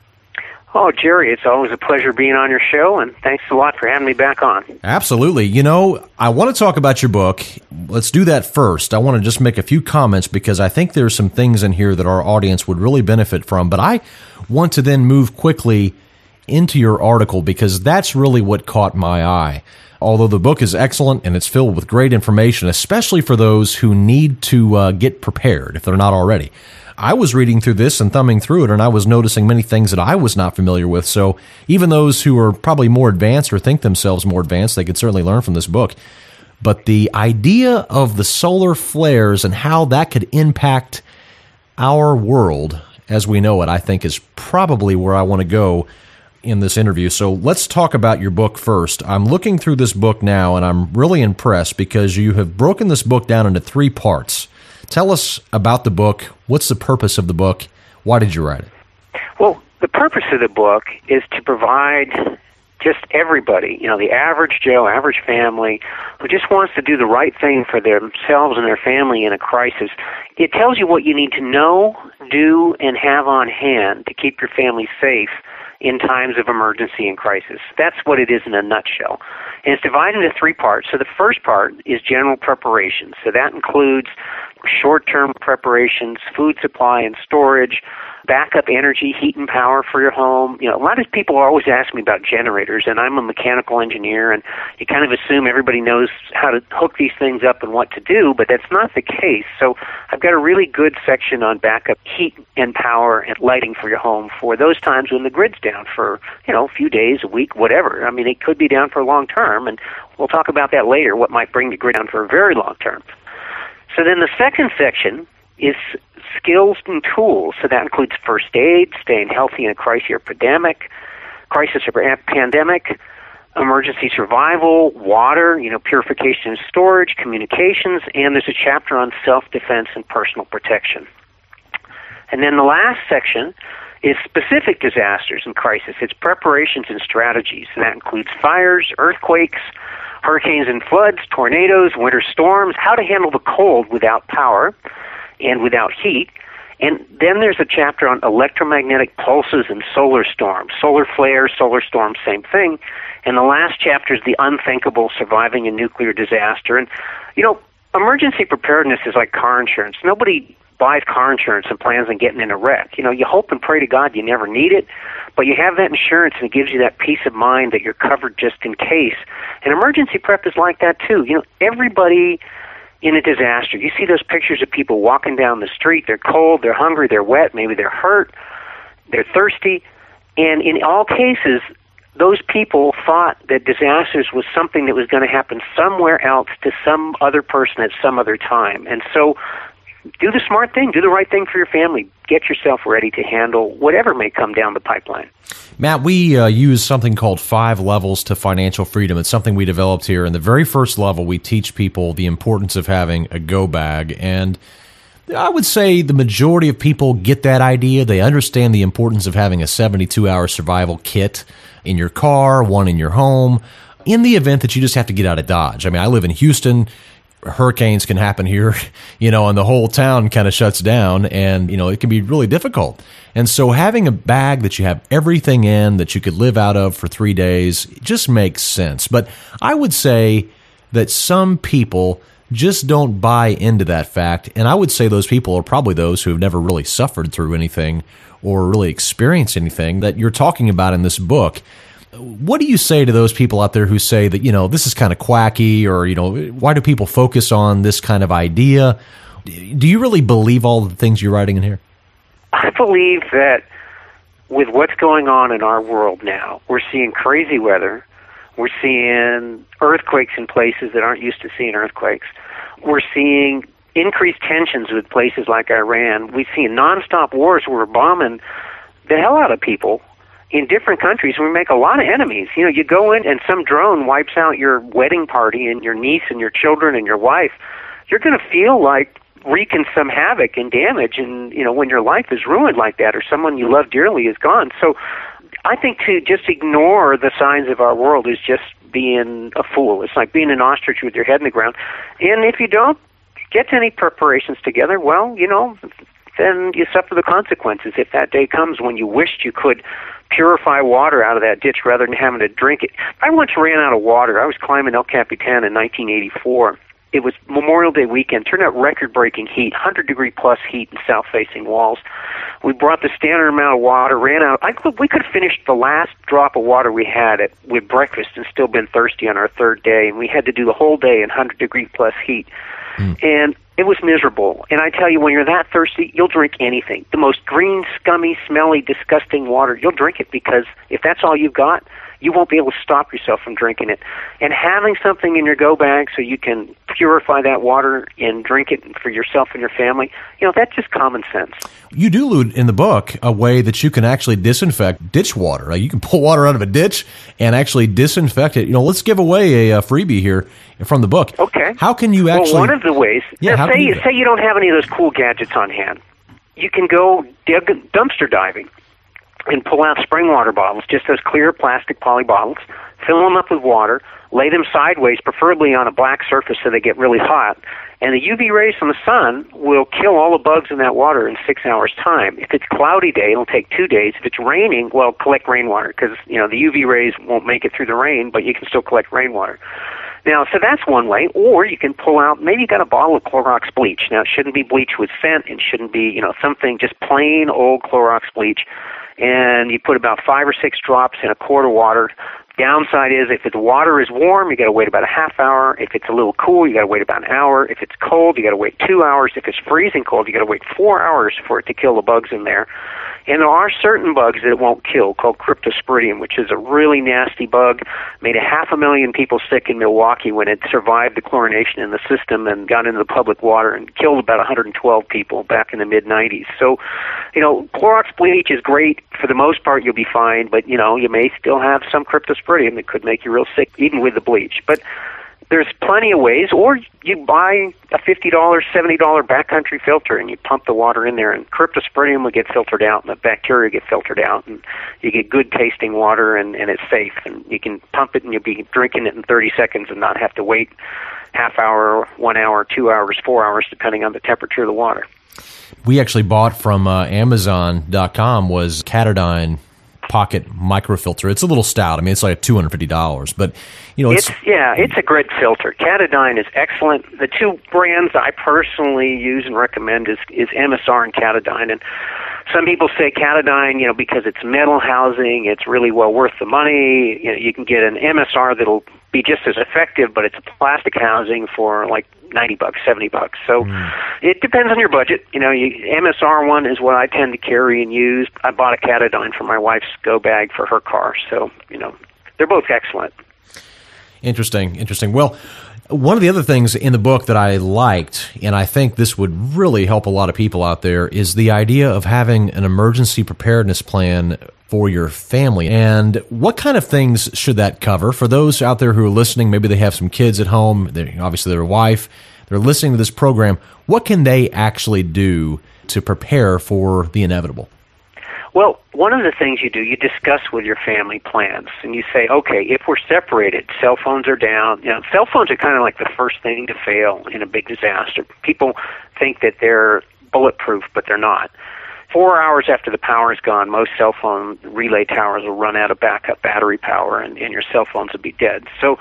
Oh, Jerry, it's always a pleasure being on your show, and thanks a lot for having me back on. Absolutely. You know, I want to talk about your book. Let's do that first. I want to just make a few comments because I think there's some things in here that our audience would really benefit from, but I want to then move quickly into your article because that's really what caught my eye. Although the book is excellent and it's filled with great information, especially for those who need to uh, get prepared if they're not already. I was reading through this and thumbing through it, and I was noticing many things that I was not familiar with. So even those who are probably more advanced or think themselves more advanced, they could certainly learn from this book. But the idea of the solar flares and how that could impact our world as we know it, I think, is probably where I want to go in this interview. So let's talk about your book first. I'm looking through this book now, and I'm really impressed because you have broken this book down into three parts. Tell us about the book. What's the purpose of the book? Why did you write it? Well, the purpose of the book is to provide just everybody, you know, the average Joe, average family, who just wants to do the right thing for themselves and their family in a crisis. It tells you what you need to know, do, and have on hand to keep your family safe in times of emergency and crisis. That's what it is in a nutshell. And it's divided into three parts. So the first part is general preparation. So that includes short-term preparations, food supply and storage, backup energy, heat and power for your home. You know, a lot of people always ask me about generators, and I'm a mechanical engineer, and you kind of assume everybody knows how to hook these things up and what to do, but that's not the case. So I've got a really good section on backup heat and power and lighting for your home for those times when the grid's down for, you know, a few days, a week, whatever. I mean, it could be down for a long term, and we'll talk about that later, what might bring the grid down for a very long term. So then the second section is skills and tools. So that includes first aid, staying healthy in a crisis or pandemic, crisis or pandemic, emergency survival, water, you know, purification and storage, communications, and there's a chapter on self-defense and personal protection. And then the last section is specific disasters and crisis. It's preparations and strategies, and that includes fires, earthquakes, hurricanes and floods, tornadoes, winter storms, how to handle the cold without power and without heat. And then there's a chapter on electromagnetic pulses and solar storms, solar flares, solar storms, same thing. And the last chapter is the unthinkable, surviving a nuclear disaster. And, you know, emergency preparedness is like car insurance. Nobody buys car insurance and plans on getting in a wreck. You know, you hope and pray to God you never need it, but you have that insurance and it gives you that peace of mind that you're covered just in case. And emergency prep is like that too. You know, everybody in a disaster, you see those pictures of people walking down the street, they're cold, they're hungry, they're wet, maybe they're hurt, they're thirsty, and in all cases, those people thought that disasters was something that was going to happen somewhere else to some other person at some other time. And so do the smart thing, do the right thing for your family, get yourself ready to handle whatever may come down the pipeline. Matt, we uh, use something called Five Levels to Financial Freedom. It's something we developed here. In the very first level, we teach people the importance of having a go bag. And I would say the majority of people get that idea. They understand the importance of having a seventy-two hour survival kit in your car, one in your home, in the event that you just have to get out of Dodge. I mean, I live in Houston. Hurricanes can happen here, you know, and the whole town kind of shuts down, and, you know, it can be really difficult. And so having a bag that you have everything in that you could live out of for three days just makes sense. But I would say that some people just don't buy into that fact, and I would say those people are probably those who have never really suffered through anything or really experience anything that you're talking about in this book. What do you say to those people out there who say that, you know, this is kind of quacky, or, you know, why do people focus on this kind of idea? Do you really believe all the things you're writing in here? I believe that with what's going on in our world now, we're seeing crazy weather. We're seeing earthquakes in places that aren't used to seeing earthquakes. We're seeing increased tensions with places like Iran. We've seen nonstop wars where we're bombing the hell out of people in different countries. We make a lot of enemies. You know, you go in and some drone wipes out your wedding party and your niece and your children and your wife. You're going to feel like wreaking some havoc and damage, and, you know, when your life is ruined like that or someone you love dearly is gone. So I think to just ignore the signs of our world is just being a fool. It's like being an ostrich with your head in the ground. And if you don't get any preparations together, well, you know, then you suffer the consequences if that day comes when you wished you could purify water out of that ditch rather than having to drink it. I once ran out of water. I was climbing El Capitan in nineteen eighty-four. It was Memorial Day weekend. Turned out record-breaking heat, one hundred degree plus heat in south-facing walls. We brought the standard amount of water, ran out. I could, we could have finished the last drop of water we had at, with breakfast and still been thirsty on our third day, and we had to do the whole day in one hundred degree plus heat. Mm. And it was miserable. And I tell you, when you're that thirsty, you'll drink anything. The most green, scummy, smelly, disgusting water, you'll drink it, because if that's all you've got, you won't be able to stop yourself from drinking it. And having something in your go bag so you can purify that water and drink it for yourself and your family, you know, that's just common sense. You do allude in the book a way that you can actually disinfect ditch water. Like you can pull water out of a ditch and actually disinfect it. You know, let's give away a, a freebie here from the book. Okay. How can you actually... Well, one of the ways... Yeah, now, say, you, say you don't have any of those cool gadgets on hand. You can go dig, dumpster diving and pull out spring water bottles, just those clear plastic poly bottles, fill them up with water, lay them sideways, preferably on a black surface so they get really hot, and the U V rays from the sun will kill all the bugs in that water in six hours' time. If it's a cloudy day, it'll take two days. If it's raining, well, collect rainwater, because, you know, the U V rays won't make it through the rain, but you can still collect rainwater. Now, so that's one way. Or you can pull out, maybe you got a bottle of Clorox bleach. Now, it shouldn't be bleach with scent. It shouldn't be, you know, something, just plain old Clorox bleach. And you put about five or six drops in a quart of water. Downside is if the water is warm, you got to wait about a half hour. If it's a little cool, you got to wait about an hour. If it's cold, you got to wait two hours. If it's freezing cold, you got to wait four hours for it to kill the bugs in there. And there are certain bugs that it won't kill, called Cryptosporidium, which is a really nasty bug. Made a half a million people sick in Milwaukee when it survived the chlorination in the system and got into the public water and killed about one hundred twelve people back in the mid nineties. So, you know, Clorox bleach is great. For the most part, you'll be fine, but, you know, you may still have some Cryptosporidium that could make you real sick, even with the bleach. But there's plenty of ways, or you buy a fifty dollars, seventy dollars backcountry filter and you pump the water in there, and Cryptosporidium will get filtered out and the bacteria get filtered out, and you get good tasting water, and, and it's safe, and you can pump it and you'll be drinking it in thirty seconds and not have to wait half hour, one hour, two hours, four hours, depending on the temperature of the water. We actually bought from uh, Amazon dot com was Katadyn Pocket Microfilter. It's a little stout. I mean, it's like two hundred fifty dollars, but you know, it's, it's yeah, it's a great filter. Katadyn is excellent. The two brands I personally use and recommend is is M S R and Katadyn. And some people say Katadyn, you know, because it's metal housing, it's really well worth the money. You know, you can get an M S R that'll be just as effective, but it's a plastic housing for like ninety bucks, seventy bucks. So mm. it depends on your budget. You know, you, M S R one is what I tend to carry and use. I bought a Katadyn for my wife's go bag for her car. So, you know, they're both excellent. Interesting, interesting. Well, one of the other things in the book that I liked, and I think this would really help a lot of people out there, is the idea of having an emergency preparedness plan for your family. And what kind of things should that cover? For those out there who are listening, maybe they have some kids at home, obviously their wife, they're listening to this program, what can they actually do to prepare for the inevitable? Well, one of the things you do, you discuss with your family plans, and you say, okay, if we're separated, cell phones are down. You know, cell phones are kind of like the first thing to fail in a big disaster. People think that they're bulletproof, but they're not. Four hours after the power is gone, most cell phone relay towers will run out of backup battery power, and, and your cell phones will be dead. So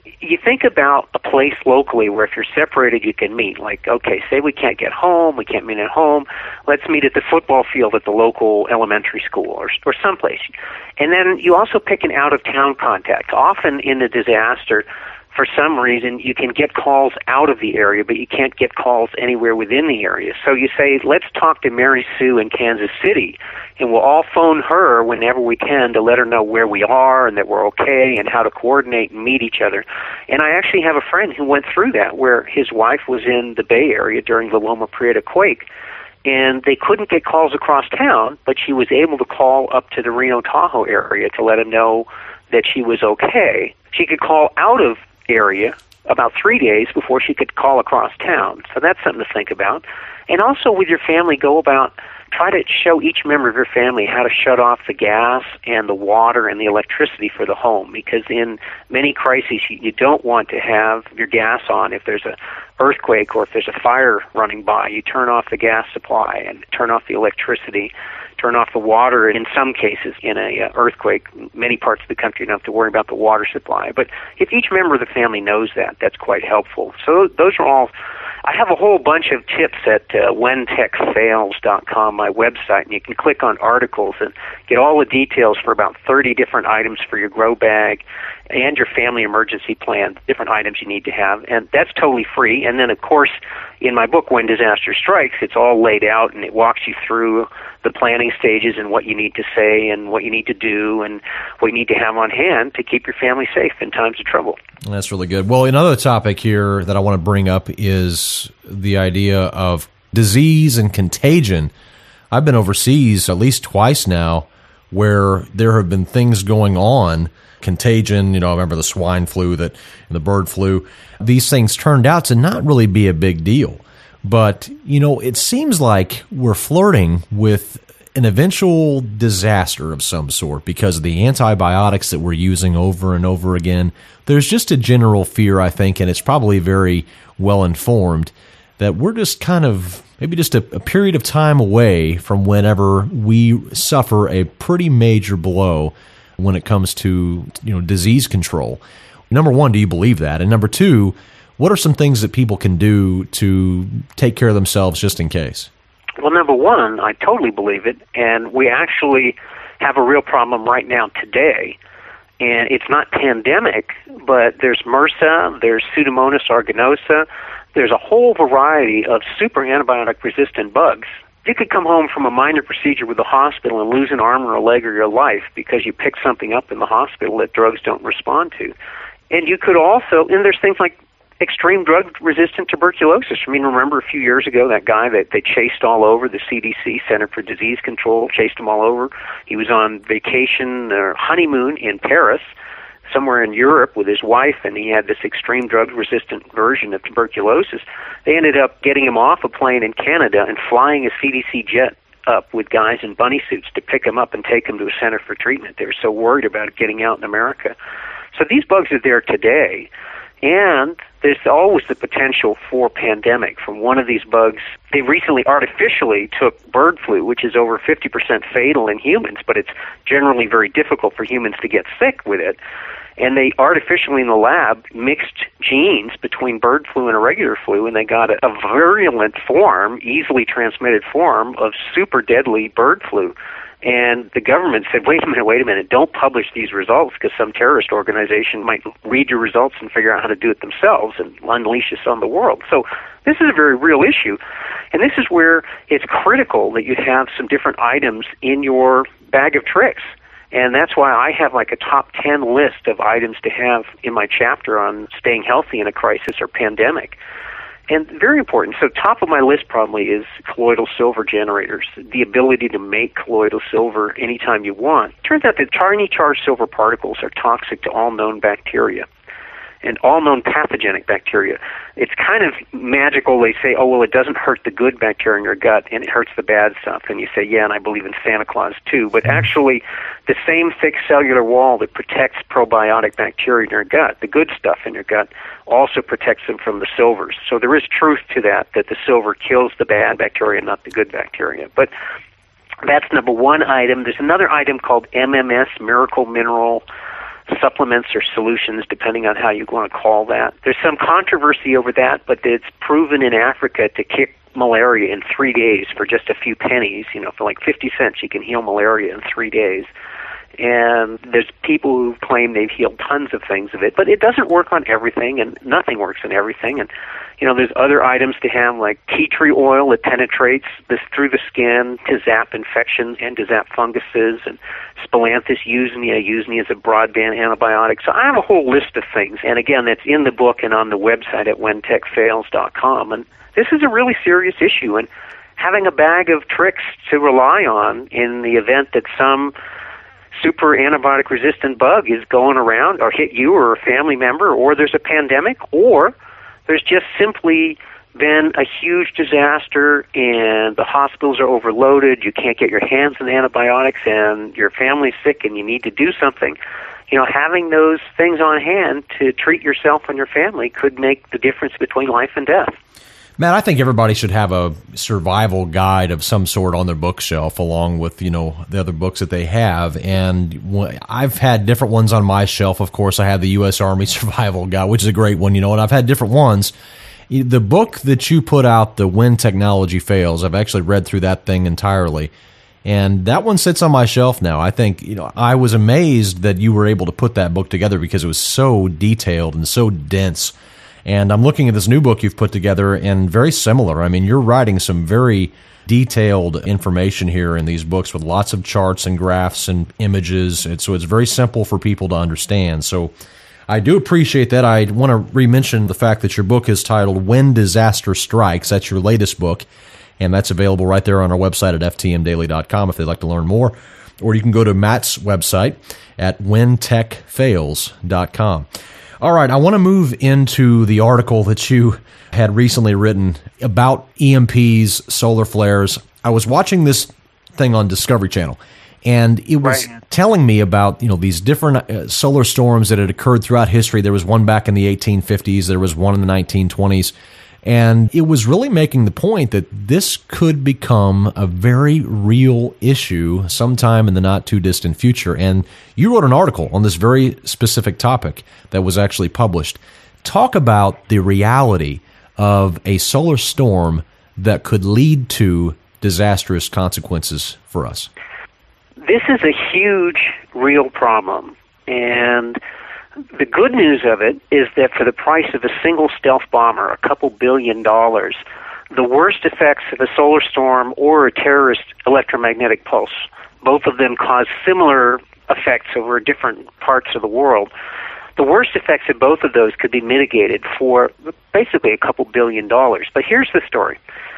you think about a place locally where if you're separated, you can meet. Like, okay, say we can't get home, we can't meet at home, let's meet at the football field at the local elementary school or, or someplace. And then you also pick an out-of-town contact. Often in a disaster, for some reason, you can get calls out of the area, but you can't get calls anywhere within the area. So you say, let's talk to Mary Sue in Kansas City, and we'll all phone her whenever we can to let her know where we are and that we're okay and how to coordinate and meet each other. And I actually have a friend who went through that, where his wife was in the Bay Area during the Loma Prieta quake, and they couldn't get calls across town, but she was able to call up to the Reno Tahoe area to let him know that she was okay. She could call out of area about three days before she could call across town. So that's something to think about. And also with your family, go about, try to show each member of your family how to shut off the gas and the water and the electricity for the home, because in many crises you, you don't want to have your gas on. If there's a earthquake or if there's a fire running by, you turn off the gas supply and turn off the electricity, turn off the water. In some cases, in a uh, earthquake, many parts of the country don't have to worry about the water supply. But if each member of the family knows that, that's quite helpful. So those are all. I have a whole bunch of tips at uh, when tech fails dot com, my website, and you can click on articles and get all the details for about thirty different items for your grow bag and your family emergency plan, different items you need to have, and that's totally free. And then, of course, in my book, When Disaster Strikes, it's all laid out, and it walks you through the planning stages and what you need to say and what you need to do and what you need to have on hand to keep your family safe in times of trouble. That's really good. Well, another topic here that I want to bring up is the idea of disease and contagion. I've been overseas at least twice now where there have been things going on, contagion, you know, I remember the swine flu, that and the bird flu. These things turned out to not really be a big deal. But, you know, it seems like we're flirting with an eventual disaster of some sort because of the antibiotics that we're using over and over again. There's just a general fear, I think, and it's probably very well informed, that we're just kind of maybe just a, a period of time away from whenever we suffer a pretty major blow when it comes to, you know, disease control. Number one, do you believe that? And number two, what are some things that people can do to take care of themselves just in case? Well, number one, I totally believe it, and we actually have a real problem right now today. And it's not pandemic, but there's MRSA, there's Pseudomonas aeruginosa, there's a whole variety of super antibiotic-resistant bugs. You could come home from a minor procedure with the hospital and lose an arm or a leg or your life because you picked something up in the hospital that drugs don't respond to. And you could also, and there's things like extreme drug-resistant tuberculosis. I mean, remember a few years ago that guy that they chased all over, the C D C, Center for Disease Control, chased him all over. He was on vacation or honeymoon in Paris, somewhere in Europe with his wife, and he had this extreme drug-resistant version of tuberculosis. They ended up getting him off a plane in Canada and flying a C D C jet up with guys in bunny suits to pick him up and take him to a center for treatment. They were so worried about getting out in America. So these bugs are there today. And there's always the potential for pandemic from one of these bugs. They recently artificially took bird flu, which is over fifty percent fatal in humans, but it's generally very difficult for humans to get sick with it. And they artificially in the lab mixed genes between bird flu and a regular flu, and they got a, a virulent form, easily transmitted form of super deadly bird flu. And the government said, wait a minute, wait a minute, don't publish these results because some terrorist organization might read your results and figure out how to do it themselves and unleash this on the world. So this is a very real issue. And this is where it's critical that you have some different items in your bag of tricks. And that's why I have like a top ten list of items to have in my chapter on staying healthy in a crisis or pandemic. And very important. So top of my list probably is colloidal silver generators, the ability to make colloidal silver anytime you want. Turns out that tiny charged silver particles are toxic to all known bacteria and all known pathogenic bacteria. It's kind of magical. They say, oh, well, it doesn't hurt the good bacteria in your gut, and it hurts the bad stuff. And you say, yeah, and I believe in Santa Claus too. But actually, the same thick cellular wall that protects probiotic bacteria in your gut, the good stuff in your gut, also protects them from the silvers. So there is truth to that, that the silver kills the bad bacteria, not the good bacteria. But that's number one item. There's another item called M M S, Miracle Mineral supplements or solutions, depending on how you want to call that. There's some controversy over that, but it's proven in Africa to kick malaria in three days for just a few pennies. You know, for like fifty cents, you can heal malaria in three days. And there's people who claim they've healed tons of things of it, but it doesn't work on everything, and nothing works on everything. And, you know, there's other items to have, like tea tree oil that penetrates this through the skin to zap infections and to zap funguses, and Spilanthes usnea. Usnea is a broadband antibiotic. So I have a whole list of things, and again, that's in the book and on the website at when tech fails dot com. And this is a really serious issue, and having a bag of tricks to rely on in the event that some super antibiotic-resistant bug is going around or hit you or a family member, or there's a pandemic, or there's just simply been a huge disaster and the hospitals are overloaded, you can't get your hands on antibiotics, and your family's sick and you need to do something. You know, having those things on hand to treat yourself and your family could make the difference between life and death. Matt, I think everybody should have a survival guide of some sort on their bookshelf along with, you know, the other books that they have. And I've had different ones on my shelf. Of course, I have the U S Army Survival Guide, which is a great one, you know, and I've had different ones. The book that you put out, the When Technology Fails, I've actually read through that thing entirely. And that one sits on my shelf now. I think, you know, I was amazed that you were able to put that book together because it was so detailed and so dense. And I'm looking at this new book you've put together, and very similar. I mean, you're writing some very detailed information here in these books with lots of charts and graphs and images. And so it's very simple for people to understand. So I do appreciate that. I want to re-mention the fact that your book is titled When Disaster Strikes. That's your latest book, and that's available right there on our website at f t m daily dot com if they'd like to learn more. Or you can go to Matt's website at when tech fails dot com. All right, I want to move into the article that you had recently written about E M Ps, solar flares. I was watching this thing on Discovery Channel, and it was right. telling me about, you know, these different uh, solar storms that had occurred throughout history. There was one back in the eighteen fifties. There was one in the nineteen twenties. And it was really making the point that this could become a very real issue sometime in the not-too-distant future. And you wrote an article on this very specific topic that was actually published. Talk about the reality of a solar storm that could lead to disastrous consequences for us. This is a huge, real problem. And the good news of it is that for the price of a single stealth bomber, a couple billion dollars, the worst effects of a solar storm or a terrorist electromagnetic pulse, both of them cause similar effects over different parts of the world. The worst effects of both of those could be mitigated for basically a couple billion dollars. But here's the story.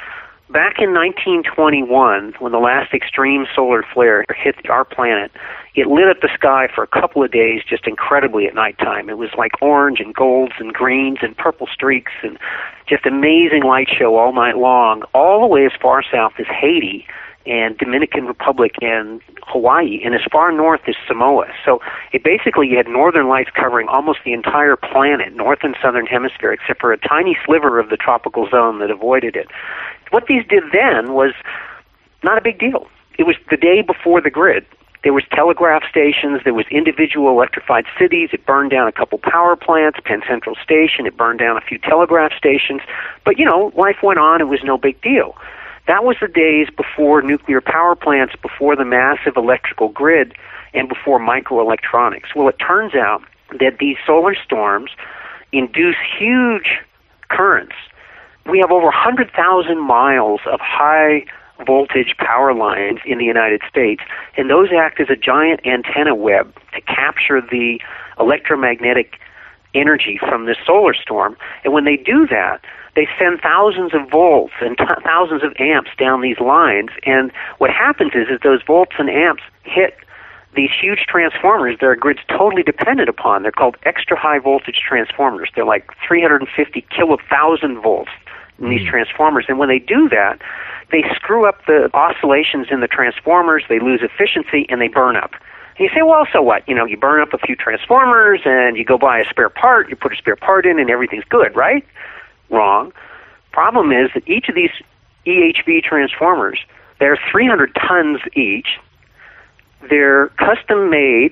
Back in nineteen twenty-one, when the last extreme solar flare hit our planet, it lit up the sky for a couple of days just incredibly at nighttime. It was like orange and golds and greens and purple streaks and just amazing light show all night long, all the way as far south as Haiti and Dominican Republic and Hawaii, and as far north as Samoa. So it basically, you had northern lights covering almost the entire planet, north and southern hemisphere, except for a tiny sliver of the tropical zone that avoided it. What these did then was not a big deal. It was the day before the grid. There was telegraph stations, there was individual electrified cities, it burned down a couple power plants, Penn Central Station, it burned down a few telegraph stations, but, you know, life went on, it was no big deal. That was the days before nuclear power plants, before the massive electrical grid, and before microelectronics. Well, it turns out that these solar storms induce huge currents. We have over one hundred thousand miles of high voltage power lines in the United States, and those act as a giant antenna web to capture the electromagnetic energy from this solar storm. And when they do that, they send thousands of volts and t- thousands of amps down these lines, and what happens is that those volts and amps hit these huge transformers that our grid's totally dependent upon. They're called extra high voltage transformers. They're like three hundred fifty kilothousand volts in these transformers, and when they do that, they screw up the oscillations in the transformers, they lose efficiency, and they burn up. And you say, well, so what? You know, you burn up a few transformers, and you go buy a spare part, you put a spare part in, and everything's good, right? Wrong. Problem is that each of these E H V transformers, they're three hundred tons each. They're custom made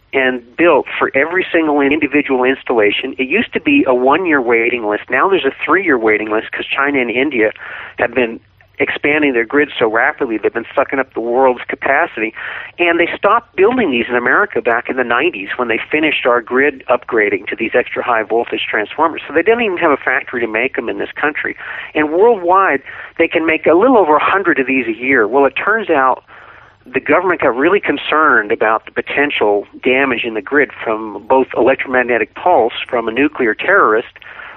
and built for every single individual installation. It used to be a one-year waiting list. Now there's a three-year waiting list because China and India have been expanding their grids so rapidly. They've been sucking up the world's capacity. And they stopped building these in America back in the nineties when they finished our grid upgrading to these extra high voltage transformers. So they didn't even have a factory to make them in this country. And worldwide, they can make a little over one hundred of these a year. Well, it turns out the government got really concerned about the potential damage in the grid from both electromagnetic pulse from a nuclear terrorist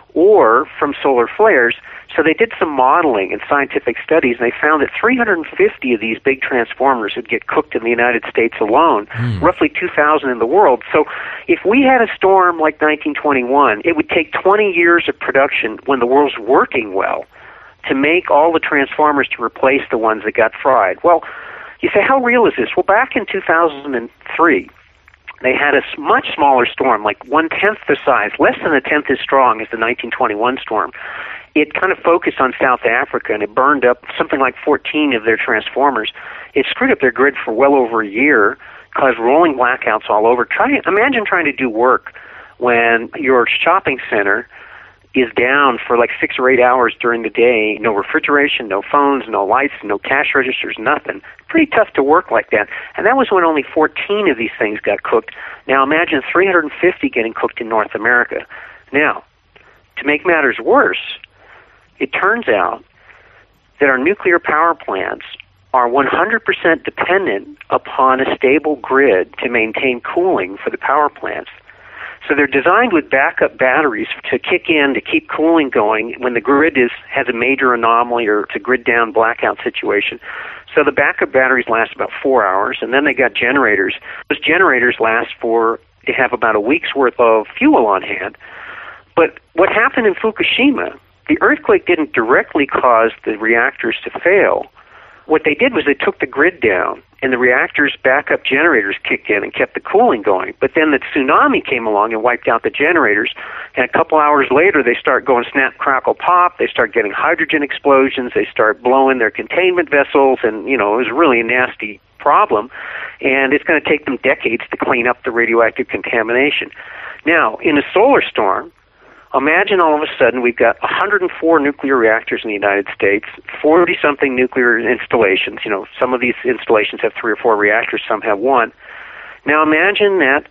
or from solar flares. So they did some modeling and scientific studies, and they found that three hundred fifty of these big transformers would get cooked in the United States alone, mm. roughly two thousand in the world. So if we had a storm like nineteen twenty-one, it would take twenty years of production when the world's working well to make all the transformers to replace the ones that got fried. Well, you say, how real is this? Well, back in two thousand three, they had a much smaller storm, like one-tenth the size, less than a tenth as strong as the nineteen twenty-one storm. It kind of focused on South Africa, and it burned up something like fourteen of their transformers. It screwed up their grid for well over a year, caused rolling blackouts all over. Try, imagine trying to do work when your shopping center is down for like six or eight hours during the day, no refrigeration, no phones, no lights, no cash registers, nothing. Pretty tough to work like that. And that was when only fourteen of these things got cooked. Now imagine three hundred fifty getting cooked in North America. Now, to make matters worse, it turns out that our nuclear power plants are one hundred percent dependent upon a stable grid to maintain cooling for the power plants. So they're designed with backup batteries to kick in to keep cooling going when the grid is has a major anomaly or it's a grid down blackout situation. So the backup batteries last about four hours, and then they got generators. Those generators last for, they have about a week's worth of fuel on hand. But what happened in Fukushima, the earthquake didn't directly cause the reactors to fail. What they did was they took the grid down, and the reactors' backup generators kicked in and kept the cooling going. But then the tsunami came along and wiped out the generators, and a couple hours later they start going snap, crackle, pop. They start getting hydrogen explosions. They start blowing their containment vessels, and, you know, it was really a nasty problem, and it's going to take them decades to clean up the radioactive contamination. Now, in a solar storm, imagine all of a sudden we've got one hundred four nuclear reactors in the United States, forty-something nuclear installations. You know, some of these installations have three or four reactors, some have one. Now imagine that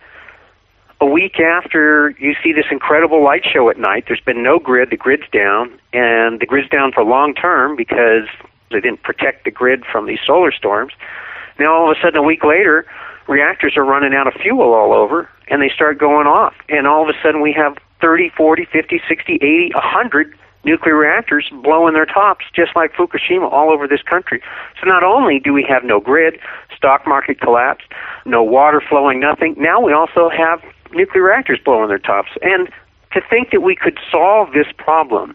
a week after you see this incredible light show at night, there's been no grid, the grid's down, and the grid's down for long term because they didn't protect the grid from these solar storms. Now all of a sudden a week later, reactors are running out of fuel all over, and they start going off. And all of a sudden we have thirty, forty, fifty, sixty, eighty, one hundred nuclear reactors blowing their tops, just like Fukushima, all over this country. So not only do we have no grid, stock market collapse, no water flowing, nothing, now we also have nuclear reactors blowing their tops. And to think that we could solve this problem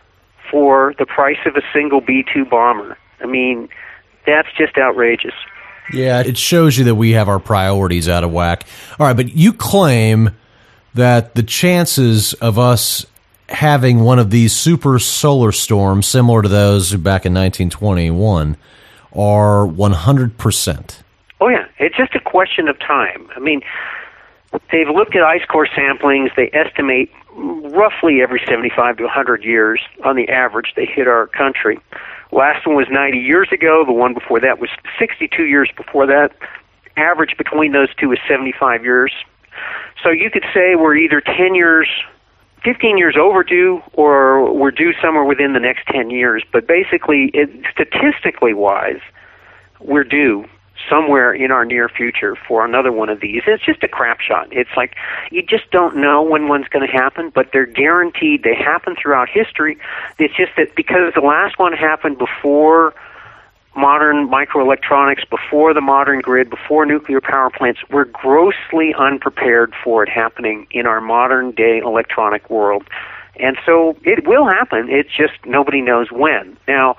for the price of a single B two bomber, I mean, that's just outrageous. Yeah, it shows you that we have our priorities out of whack. All right, but you claim that the chances of us having one of these super solar storms similar to those back in nineteen twenty-one are one hundred percent. Oh, yeah. It's just a question of time. I mean, they've looked at ice core samplings. They estimate roughly every seventy-five to one hundred years, on the average, they hit our country. Last one was ninety years ago. The one before that was sixty-two years before that. Average between those two is seventy-five years. So you could say we're either ten years, fifteen years overdue, or we're due somewhere within the next ten years. But basically, it, statistically wise, we're due somewhere in our near future for another one of these. It's just a crap shot. It's like you just don't know when one's going to happen, but they're guaranteed. They happen throughout history. It's just that because the last one happened before modern microelectronics, before the modern grid, before nuclear power plants, we're grossly unprepared for it happening in our modern-day electronic world. And so it will happen. It's just nobody knows when. Now,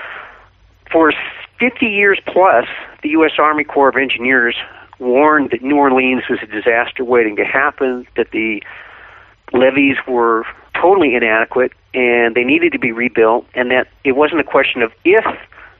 for fifty years plus, the U S Army Corps of Engineers warned that New Orleans was a disaster waiting to happen, that the levees were totally inadequate, and they needed to be rebuilt, and that it wasn't a question of if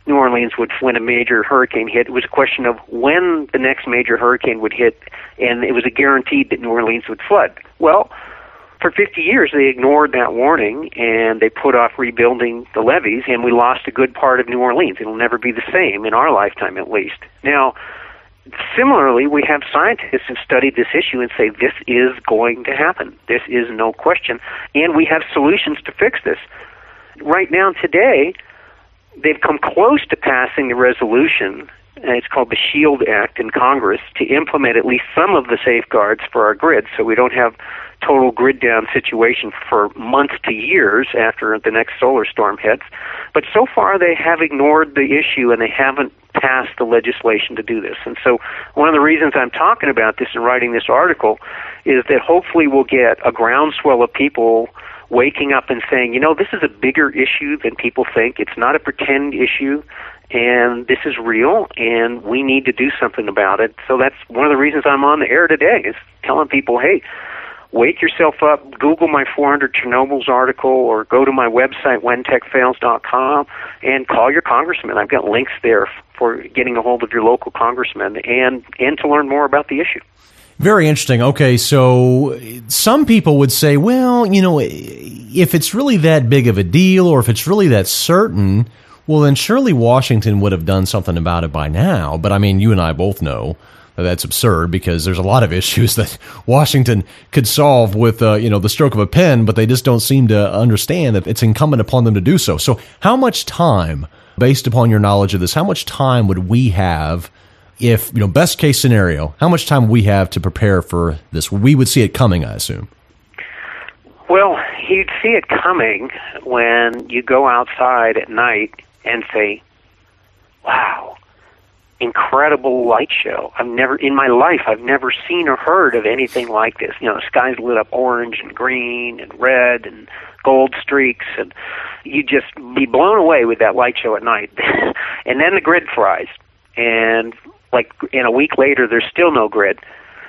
New Orleans would, when a major hurricane hit, it was a question of when the next major hurricane would hit, and it was a guaranteed that New Orleans would flood. Well, for fifty years, they ignored that warning, and they put off rebuilding the levees, and we lost a good part of New Orleans. It'll never be the same in our lifetime, at least. Now, similarly, we have scientists who studied this issue and say this is going to happen. This is no question, and we have solutions to fix this. Right now, today, they've come close to passing the resolution, and it's called the SHIELD Act in Congress, to implement at least some of the safeguards for our grid so we don't have total grid down situation for months to years after the next solar storm hits. But so far they have ignored the issue and they haven't passed the legislation to do this. And so one of the reasons I'm talking about this and writing this article is that hopefully we'll get a groundswell of people waking up and saying, you know, this is a bigger issue than people think. It's not a pretend issue, and this is real, and we need to do something about it. So that's one of the reasons I'm on the air today, is telling people, hey, wake yourself up, Google my four hundred Chernobyls article, or go to my website, when tech fails dot com, and call your congressman. I've got links there for getting a hold of your local congressman and, and to learn more about the issue. Very interesting. Okay, so some people would say, well, you know, if it's really that big of a deal, or if it's really that certain, well, then surely Washington would have done something about it by now. But, I mean, you and I both know that that's absurd, because there's a lot of issues that Washington could solve with, uh, you know, the stroke of a pen, but they just don't seem to understand that it's incumbent upon them to do so. So how much time, based upon your knowledge of this, how much time would we have if, you know, best case scenario, how much time would we have to prepare for this? We would see it coming, I assume. Well, you'd see it coming when you go outside at night and say, wow, incredible light show. I've never, in my life, I've never seen or heard of anything like this. You know, the sky's lit up orange and green and red and gold streaks, and you just be blown away with that light show at night. And then the grid fries, and like in a week later, there's still no grid.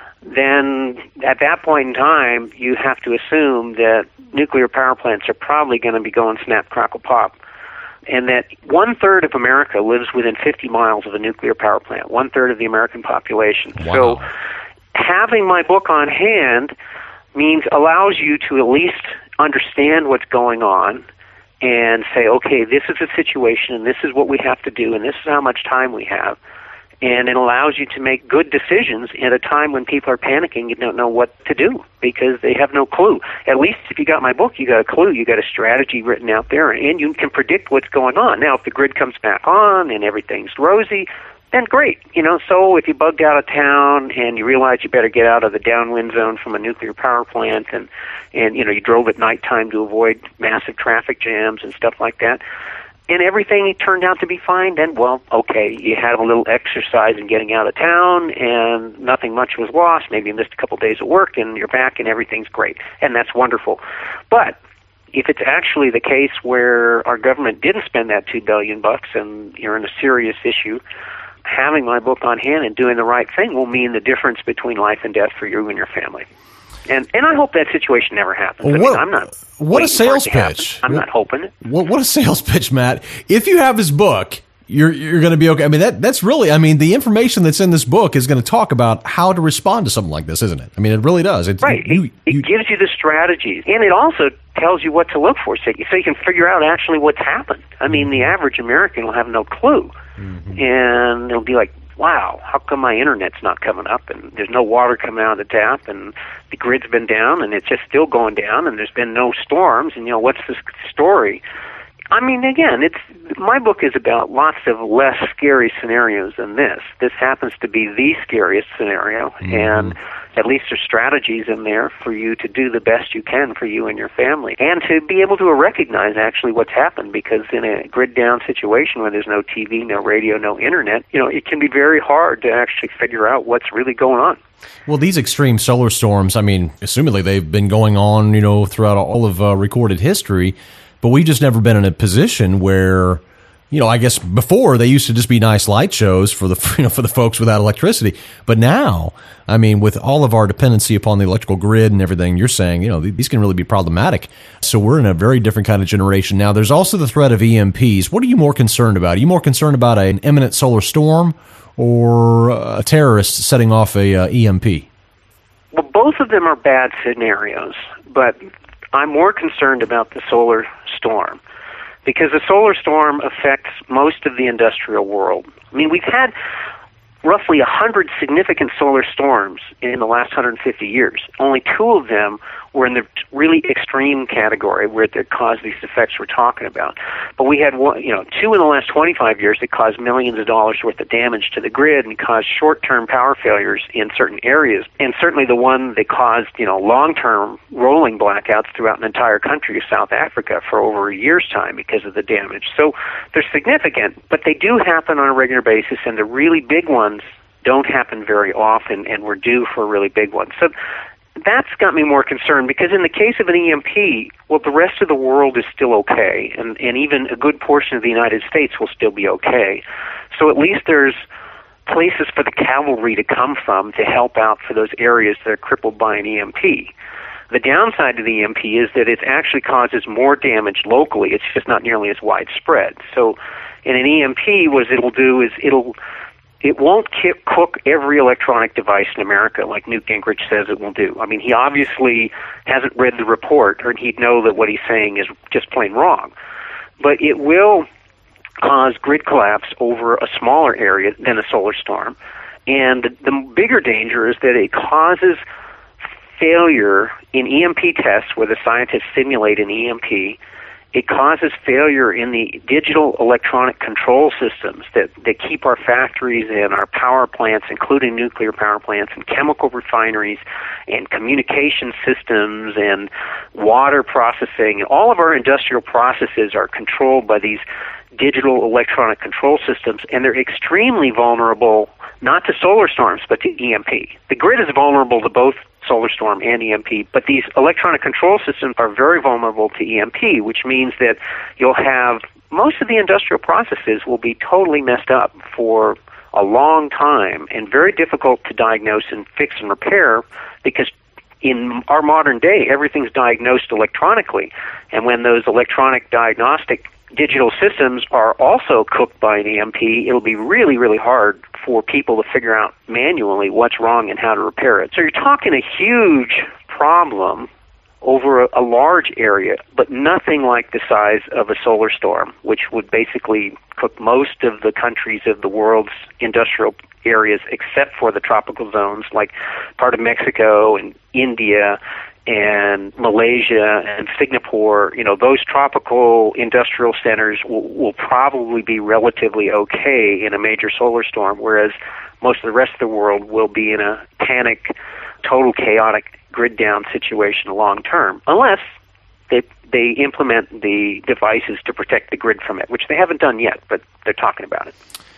Then at that point in time, you have to assume that nuclear power plants are probably going to be going snap, crackle, pop. And that one-third of America lives within fifty miles of a nuclear power plant, one-third of the American population. Wow. So having my book on hand means allows you to at least understand what's going on and say, okay, this is a situation, and this is what we have to do, and this is how much time we have. And it allows you to make good decisions at a time when people are panicking and don't know what to do because they have no clue. At least if you got my book, you got a clue, you got a strategy written out there, and you can predict what's going on. Now, if the grid comes back on and everything's rosy, then great. You know, so if you bugged out of town and you realize you better get out of the downwind zone from a nuclear power plant, and, and you know, you drove at nighttime to avoid massive traffic jams and stuff like that, and everything turned out to be fine, then, well, okay, you had a little exercise in getting out of town, and nothing much was lost. Maybe you missed a couple days of work, and you're back, and everything's great, and that's wonderful. But if it's actually the case where our government didn't spend that two billion bucks, and you're in a serious issue, having my book on hand and doing the right thing will mean the difference between life and death for you and your family. And and I hope that situation never happens. What, I mean, I'm not. What a sales pitch! I'm not hoping it. What, what a sales pitch, Matt! If you have his book, you're you're going to be okay. I mean, that that's really. I mean, the information that's in this book is going to talk about how to respond to something like this, isn't it? I mean, it really does. It's, right. You, it, it you, gives you the strategies, and it also tells you what to look for, so you, so you can figure out actually what's happened. I mean, the average American will have no clue, mm-hmm. and they'll be like, wow, how come my internet's not coming up, and there's no water coming out of the tap, and the grid's been down, and it's just still going down, and there's been no storms, and, you know, what's this story? I mean, again, it's my book is about lots of less scary scenarios than this. This happens to be the scariest scenario, mm-hmm. and at least there's strategies in there for you to do the best you can for you and your family, and to be able to recognize actually what's happened, because in a grid-down situation where there's no T V, no radio, no internet, you know, it can be very hard to actually figure out what's really going on. Well, these extreme solar storms, I mean, assumedly they've been going on, you know, throughout all of uh, recorded history, but we've just never been in a position where you know, I guess before they used to just be nice light shows for the, you know, for the folks without electricity. But now, I mean, with all of our dependency upon the electrical grid and everything, you're saying, you know, these can really be problematic. So we're in a very different kind of generation now. There's also the threat of E M Ps. What are you more concerned about? Are you more concerned about an imminent solar storm or a terrorist setting off a uh, E M P? Well, both of them are bad scenarios, but I'm more concerned about the solar storm, because the solar storm affects most of the industrial world. I mean, we've had roughly one hundred significant solar storms in the last one hundred fifty years. Only two of them were in the really extreme category where they caused these effects we're talking about. But we had one, you know, two in the last twenty-five years that caused millions of dollars worth of damage to the grid and caused short-term power failures in certain areas. And certainly the one that caused, you know, long-term rolling blackouts throughout an entire country of South Africa for over a year's time because of the damage. So they're significant, but they do happen on a regular basis, and the really big ones don't happen very often, and we're due for a really big one. So that's got me more concerned, because in the case of an E M P, well, the rest of the world is still okay, and, and even a good portion of the United States will still be okay. So at least there's places for the cavalry to come from to help out for those areas that are crippled by an E M P. The downside to the E M P is that it actually causes more damage locally. It's just not nearly as widespread. So in an E M P, what it'll do is it'll It won't cook every electronic device in America like Newt Gingrich says it will do. I mean, he obviously hasn't read the report, or he'd know that what he's saying is just plain wrong. But it will cause grid collapse over a smaller area than a solar storm. And the, the bigger danger is that it causes failure in E M P tests where the scientists simulate an E M P. It causes failure in the digital electronic control systems that, that keep our factories and our power plants, including nuclear power plants and chemical refineries and communication systems and water processing. All of our industrial processes are controlled by these digital electronic control systems, and they're extremely vulnerable not to solar storms, but to E M P. The grid is vulnerable to both solar storm and E M P, but these electronic control systems are very vulnerable to E M P, which means that you'll have most of the industrial processes will be totally messed up for a long time and very difficult to diagnose and fix and repair, because in our modern day, everything's diagnosed electronically, and when those electronic diagnostic digital systems are also cooked by an E M P, it'll be really, really hard for people to figure out manually what's wrong and how to repair it. So you're talking a huge problem over a, a large area, but nothing like the size of a solar storm, which would basically cook most of the countries of the world's industrial areas except for the tropical zones, like part of Mexico and India and Malaysia and Singapore. You know, those tropical industrial centers will, will probably be relatively okay in a major solar storm, whereas most of the rest of the world will be in a panic, total chaotic grid down situation long term, unless they they implement the devices to protect the grid from it, which they haven't done yet, but they're talking about it.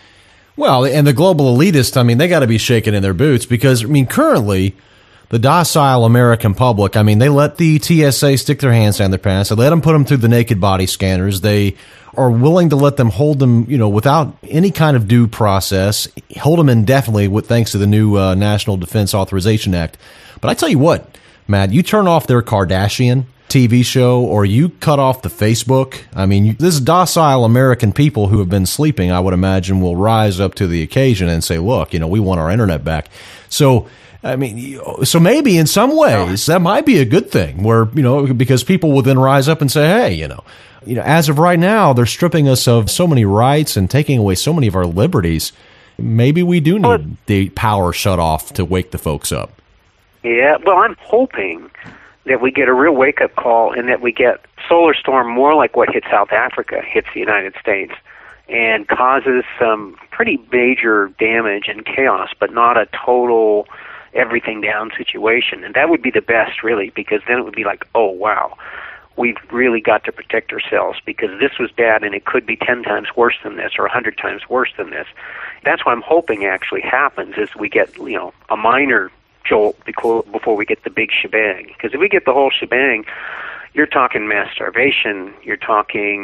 Well, and the global elitists, I mean, they got to be shaking in their boots, because, I mean, currently the docile American public, I mean, they let the T S A stick their hands down their pants. They let them put them through the naked body scanners. They are willing to let them hold them, you know, without any kind of due process, hold them indefinitely with thanks to the new uh, National Defense Authorization Act. But I tell you what, Matt, you turn off their Kardashian T V show, or you cut off the Facebook. I mean, you, this docile American people who have been sleeping, I would imagine, will rise up to the occasion and say, look, you know, we want our internet back. So, I mean, so maybe in some ways that might be a good thing, where, you know, because people will then rise up and say, hey, you know, you know, as of right now, they're stripping us of so many rights and taking away so many of our liberties. Maybe we do need the power shut off to wake the folks up. Yeah, well, I'm hoping that we get a real wake-up call, and that we get solar storm more like what hit South Africa hits the United States and causes some pretty major damage and chaos, but not a total everything down situation. And that would be the best, really, because then it would be like, oh, wow, we've really got to protect ourselves, because this was bad and it could be ten times worse than this or one hundred times worse than this. That's what I'm hoping actually happens, is we get, you know, a minor jolt before we get the big shebang. Because if we get the whole shebang, you're talking mass starvation, you're talking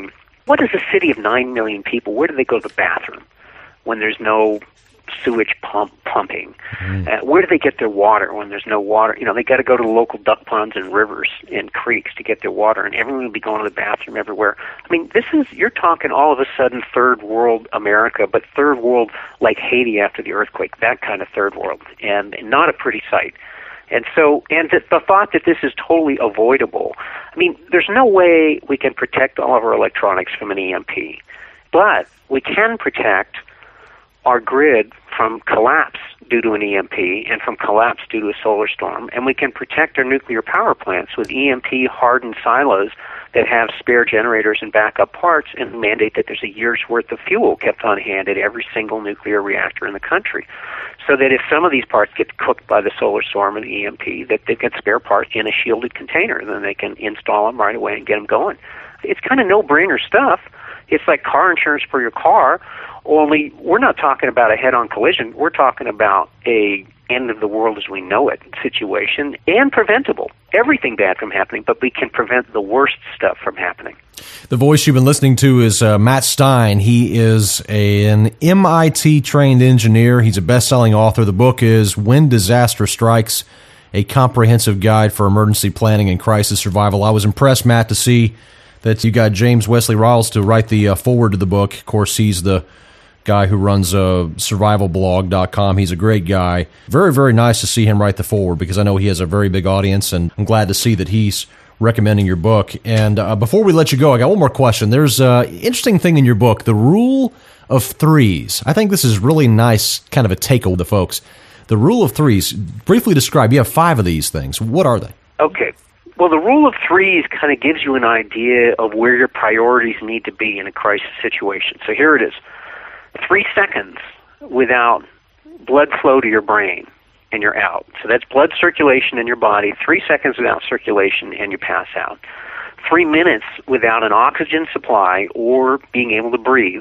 what is a city of nine million people? Where do they go to the bathroom when there's no sewage pump pumping? Mm. Uh, where do they get their water when there's no water? You know, they got to go to the local duck ponds and rivers and creeks to get their water, and everyone will be going to the bathroom everywhere. I mean, this is, you're talking all of a sudden third world America, but third world like Haiti after the earthquake, that kind of third world, and, and not a pretty sight. And so, and the, the thought that this is totally avoidable, I mean, there's no way we can protect all of our electronics from an E M P, but we can protect our grid from collapse due to an E M P and from collapse due to a solar storm, and we can protect our nuclear power plants with E M P-hardened silos that have spare generators and backup parts and mandate that there's a year's worth of fuel kept on hand at every single nuclear reactor in the country, so that if some of these parts get cooked by the solar storm and the E M P, that they get spare parts in a shielded container, then they can install them right away and get them going. It's kind of no-brainer stuff. It's like car insurance for your car, only we're not talking about a head-on collision. We're talking about a end of the world as we know it situation, and preventable. Everything bad from happening, but we can prevent the worst stuff from happening. The voice you've been listening to is uh, Matt Stein. He is a, an M I T-trained engineer. He's a best-selling author. The book is When Disaster Strikes, a comprehensive guide for emergency planning and crisis survival. I was impressed, Matt, to see that you got James Wesley Riles to write the uh, foreword to the book. Of course, he's the guy who runs uh, survival blog dot com. He's a great guy. Very, very nice to see him write the foreword because I know he has a very big audience, and I'm glad to see that he's recommending your book. And uh, before we let you go, I got one more question. There's an interesting thing in your book, the rule of threes. I think this is really nice, kind of a takeaway to folks. The rule of threes, briefly describe, you have five of these things. What are they? Okay. Well, the rule of threes kind of gives you an idea of where your priorities need to be in a crisis situation. So here it is. Three seconds without blood flow to your brain, and you're out. So that's blood circulation in your body. Three seconds without circulation, and you pass out. Three minutes without an oxygen supply or being able to breathe,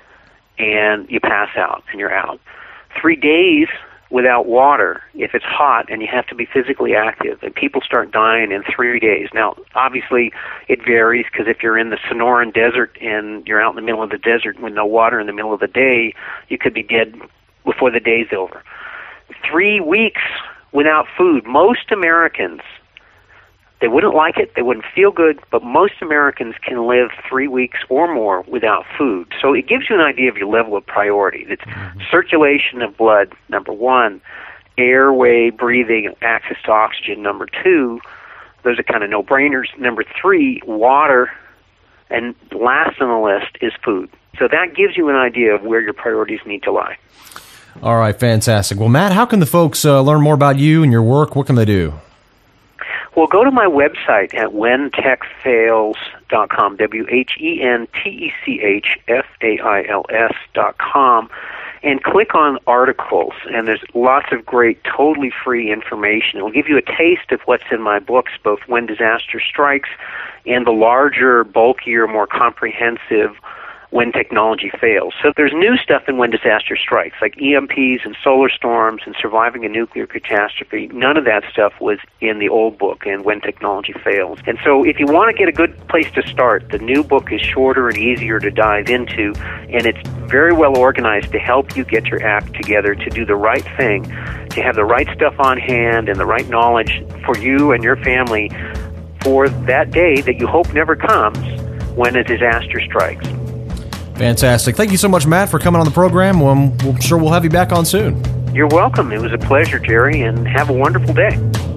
and you pass out, and you're out. Three days without water, if it's hot and you have to be physically active, and people start dying in three days. Now, obviously, it varies, because if you're in the Sonoran Desert and you're out in the middle of the desert with no water in the middle of the day, you could be dead before the day's over. Three weeks without food. Most Americans, they wouldn't like it, they wouldn't feel good, but most Americans can live three weeks or more without food. So it gives you an idea of your level of priority. It's mm-hmm. circulation of blood, number one, airway, breathing, access to oxygen, number two. Those are kind of no-brainers. Number three, water, and last on the list is food. So that gives you an idea of where your priorities need to lie. All right, fantastic. Well, Matt, how can the folks uh, learn more about you and your work? What can they do? Well, go to my website at when tech fails dot com, W H E N T E C H F A I L S dot com, and click on articles, and there's lots of great, totally free information. It will give you a taste of what's in my books, both When Disaster Strikes and the larger, bulkier, more comprehensive When Technology Fails. So there's new stuff in When Disaster Strikes, like E M Ps and solar storms and surviving a nuclear catastrophe. None of that stuff was in the old book and When Technology Fails. And so if you want to get a good place to start, the new book is shorter and easier to dive into, and it's very well organized to help you get your act together to do the right thing, to have the right stuff on hand and the right knowledge for you and your family for that day that you hope never comes when a disaster strikes. Fantastic. Thank you so much, Matt, for coming on the program. Well, I'm sure we'll have you back on soon. You're welcome. It was a pleasure, Jerry, and have a wonderful day.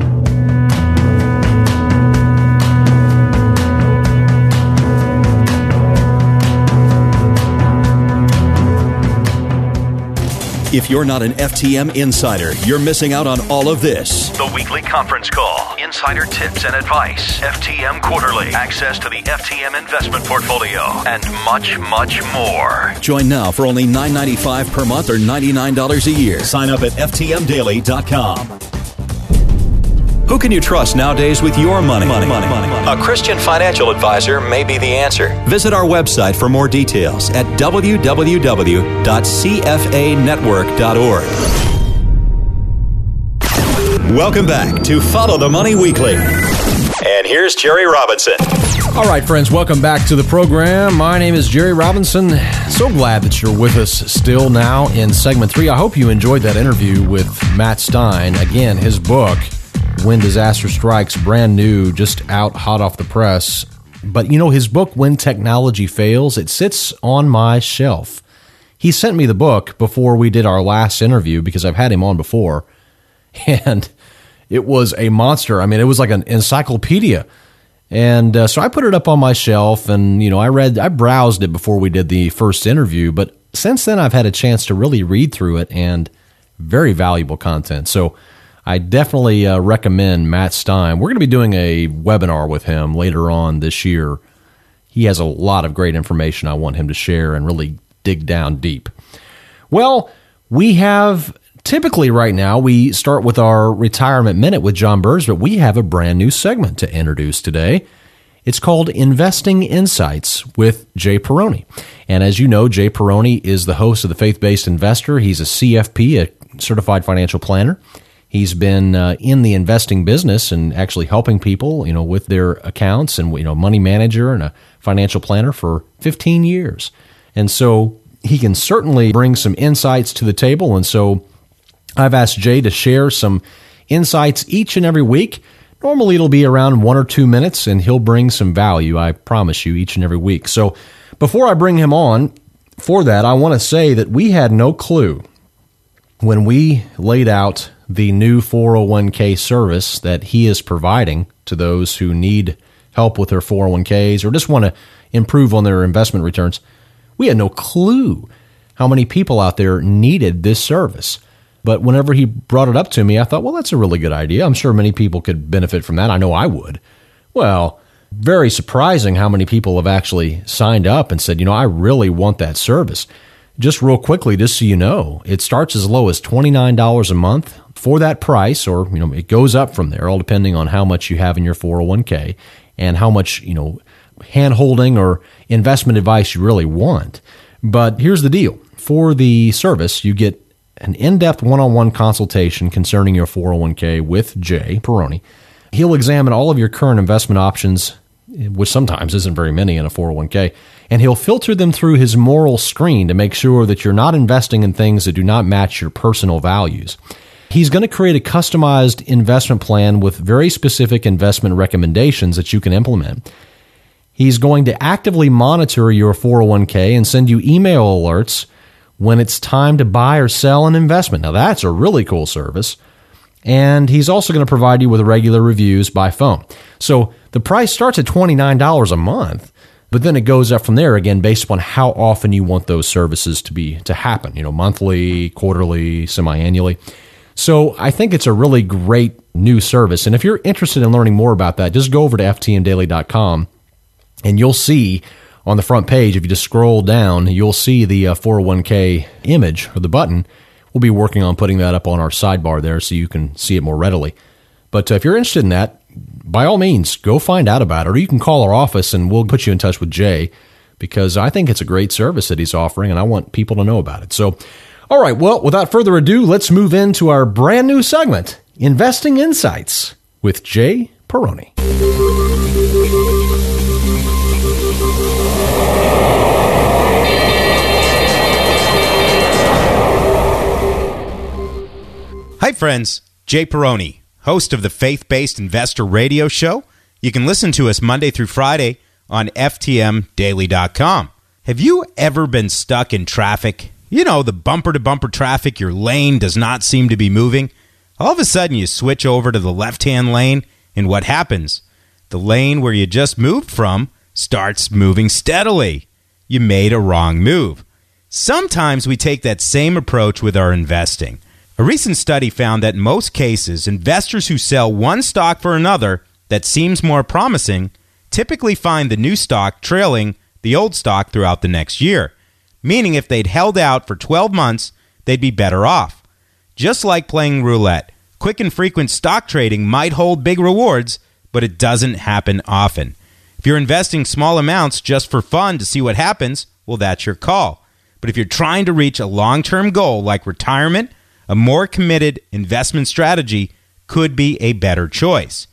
If you're not an F T M insider, you're missing out on all of this. The weekly conference call, insider tips and advice, F T M Quarterly, access to the F T M investment portfolio, and much, much more. Join now for only nine dollars and ninety-five cents per month or ninety-nine dollars a year. Sign up at F T M daily dot com. Who can you trust nowadays with your money? money, money, money, money. A Christian financial advisor may be the answer. Visit our website for more details at w w w dot c f a network dot org. Welcome back to Follow the Money Weekly. And here here's Jerry Robinson. All right, friends, welcome back to the program. My name is Jerry Robinson. So glad that you're with us still now in segment three. I hope you enjoyed that interview with Matt Stein. Again, his book, When Disaster Strikes, brand new, just out hot off the press. But, you know, his book, When Technology Fails, it sits on my shelf. He sent me the book before we did our last interview because I've had him on before. And it was a monster. I mean, it was like an encyclopedia. And uh, so I put it up on my shelf and, you know, I read, I browsed it before we did the first interview. But since then, I've had a chance to really read through it, and very valuable content. So I definitely uh, recommend Matt Stein. We're going to be doing a webinar with him later on this year. He has a lot of great information I want him to share and really dig down deep. Well, we have typically right now, we start with our Retirement Minute with John Burrs, but we have a brand new segment to introduce today. It's called Investing Insights with Jay Perrone. And as you know, Jay Perrone is the host of The Faith-Based Investor. He's a C F P, a Certified Financial Planner. He's been uh, in the investing business and actually helping people, you know, with their accounts and, you know, money manager and a financial planner for fifteen years. And so he can certainly bring some insights to the table. And so I've asked Jay to share some insights each and every week. Normally it'll be around one or two minutes, and he'll bring some value, I promise you, each and every week. So before I bring him on, for that, I want to say that we had no clue when we laid out the new four oh one k service that he is providing to those who need help with their four oh one k's or just want to improve on their investment returns. We had no clue how many people out there needed this service. But whenever he brought it up to me, I thought, well, that's a really good idea. I'm sure many people could benefit from that. I know I would. Well, very surprising how many people have actually signed up and said, you know, I really want that service. Just real quickly, just so you know, it starts as low as twenty-nine dollars a month for that price, or, you know, it goes up from there, all depending on how much you have in your four oh one k and how much, you know, hand-holding or investment advice you really want. But here's the deal. For the service, you get an in-depth one-on-one consultation concerning your four oh one k with Jay Perrone. He'll examine all of your current investment options, which sometimes isn't very many in a four oh one k, and he'll filter them through his moral screen to make sure that you're not investing in things that do not match your personal values. He's going to create a customized investment plan with very specific investment recommendations that you can implement. He's going to actively monitor your four oh one k and send you email alerts when it's time to buy or sell an investment. Now, that's a really cool service. And he's also going to provide you with regular reviews by phone. So the price starts at twenty-nine dollars a month, but then it goes up from there, again, based upon how often you want those services to be to happen, you know, monthly, quarterly, semi-annually. So I think it's a really great new service. And if you're interested in learning more about that, just go over to F T M daily dot com and you'll see on the front page, if you just scroll down, you'll see the uh, four oh one k image or the button. We'll be working on putting that up on our sidebar there so you can see it more readily. But uh, if you're interested in that, by all means, go find out about it. Or you can call our office and we'll put you in touch with Jay, because I think it's a great service that he's offering and I want people to know about it. So, all right, well, without further ado, let's move into our brand new segment, Investing Insights with Jay Perrone. Hi, friends. Jay Perrone, host of the Faith-Based Investor Radio Show. You can listen to us Monday through Friday on F T M daily dot com. Have you ever been stuck in traffic? You know, the bumper-to-bumper traffic, your lane does not seem to be moving. All of a sudden, you switch over to the left-hand lane, and what happens? The lane where you just moved from starts moving steadily. You made a wrong move. Sometimes we take that same approach with our investing. A recent study found that in most cases, investors who sell one stock for another that seems more promising typically find the new stock trailing the old stock throughout the next year, meaning if they'd held out for twelve months, they'd be better off. Just like playing roulette, quick and frequent stock trading might hold big rewards, but it doesn't happen often. If you're investing small amounts just for fun to see what happens, well, that's your call. But if you're trying to reach a long-term goal like retirement, a more committed investment strategy could be a better choice.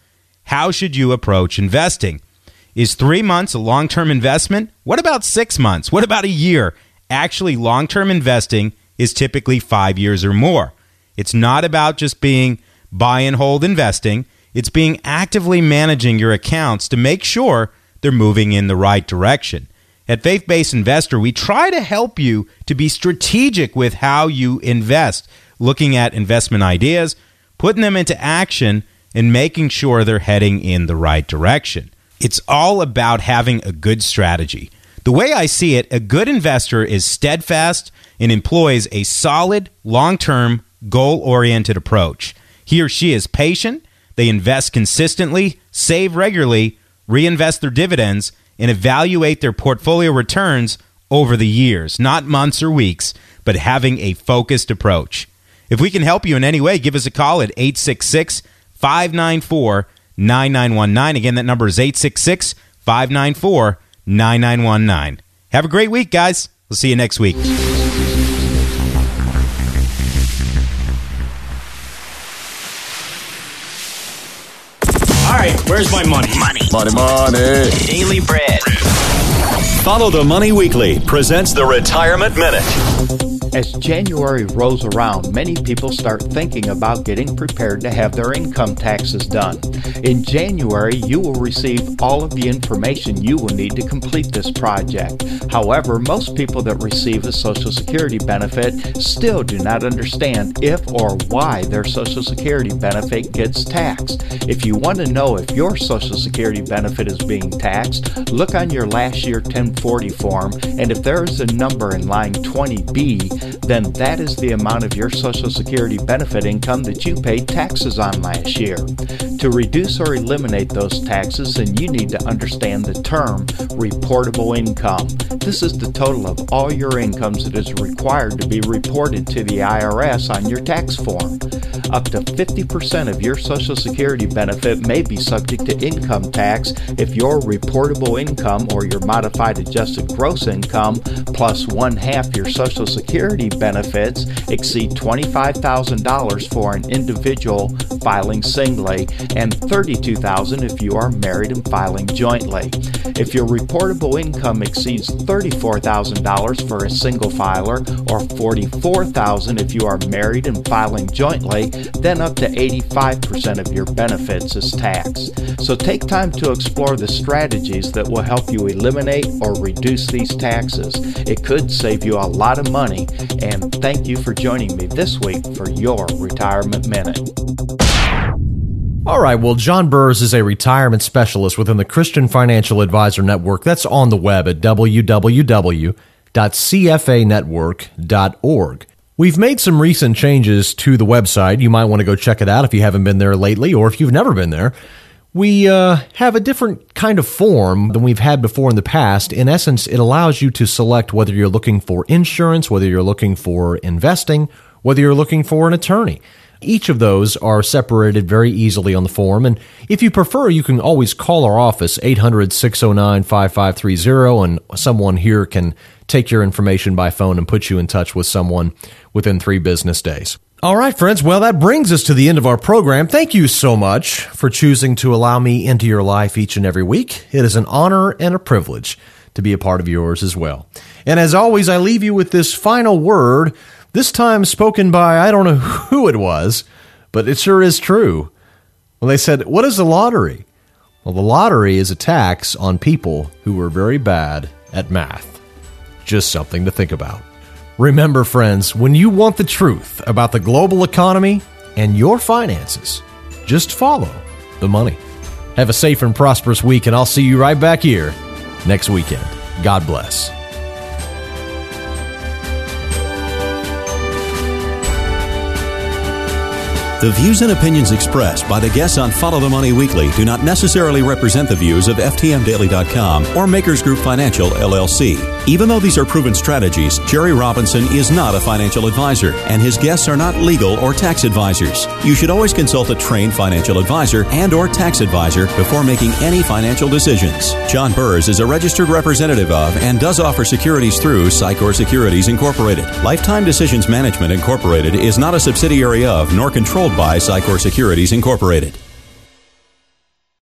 how should you approach investing? Is three months a long-term investment? What about six months? What about a year? Actually, long-term investing is typically five years or more. It's not about just being buy and hold investing. It's being actively managing your accounts to make sure they're moving in the right direction. At Faith-Based Investor, we try to help you to be strategic with how you invest, looking at investment ideas, putting them into action, and making sure they're heading in the right direction. It's all about having a good strategy. The way I see it, a good investor is steadfast and employs a solid, long-term, goal-oriented approach. He or she is patient, they invest consistently, save regularly, reinvest their dividends, and evaluate their portfolio returns over the years, not months or weeks, but having a focused approach. If we can help you in any way, give us a call at eight six six, five nine four, nine nine one nine. Again, that number is eight six six, five nine four, nine nine one nine. Have a great week, guys. We'll see you next week. All right, where's my money? Money. Money, money. Daily bread. Follow the Money Weekly presents the Retirement Minute. As January rolls around, many people start thinking about getting prepared to have their income taxes done. In January, you will receive all of the information you will need to complete this project. However, most people that receive a Social Security benefit still do not understand if or why their Social Security benefit gets taxed. If you want to know if your Social Security benefit is being taxed, look on your last year ten forty form, and if there is a number in line twenty B, then that is the amount of your Social Security benefit income that you paid taxes on last year. To reduce or eliminate those taxes, then you need to understand the term reportable income. This is the total of all your incomes that is required to be reported to the I R S on your tax form. Up to fifty percent of your Social Security benefit may be subject to income tax if your reportable income or your modified adjusted gross income plus one half your Social Security benefits exceed twenty-five thousand dollars for an individual filing singly and thirty-two thousand dollars if you are married and filing jointly. If your reportable income exceeds thirty-four thousand dollars for a single filer or forty-four thousand dollars if you are married and filing jointly, then up to eighty-five percent of your benefits is taxed. So take time to explore the strategies that will help you eliminate or reduce these taxes. It could save you a lot of money, and thank you for joining me this week for your Retirement Minute. All right, well, John Burrs is a retirement specialist within the Christian Financial Advisor Network. That's on the web at w w w dot c f a network dot org. We've made some recent changes to the website. You might want to go check it out if you haven't been there lately or if you've never been there. We uh, have a different kind of form than we've had before in the past. In essence, it allows you to select whether you're looking for insurance, whether you're looking for investing, whether you're looking for an attorney. Each of those are separated very easily on the form, and if you prefer, you can always call our office, eight hundred, six oh nine, five five three oh, and someone here can take your information by phone and put you in touch with someone within three business days. All right, friends, well, that brings us to the end of our program. Thank you so much for choosing to allow me into your life each and every week. It is an honor and a privilege to be a part of yours as well. And as always, I leave you with this final word, this time spoken by, I don't know who it was, but it sure is true. Well, they said, what is the lottery? Well, the lottery is a tax on people who are very bad at math. Just something to think about. Remember, friends, when you want the truth about the global economy and your finances, just follow the money. Have a safe and prosperous week, and I'll see you right back here next weekend. God bless. The views and opinions expressed by the guests on Follow the Money Weekly do not necessarily represent the views of F T M Daily dot com or Makers Group Financial, L L C. Even though these are proven strategies, Jerry Robinson is not a financial advisor, and his guests are not legal or tax advisors. You should always consult a trained financial advisor and or tax advisor before making any financial decisions. John Burrs is a registered representative of and does offer securities through Sycor Securities Incorporated. Lifetime Decisions Management Incorporated is not a subsidiary of nor controlled by Sycor Securities Incorporated.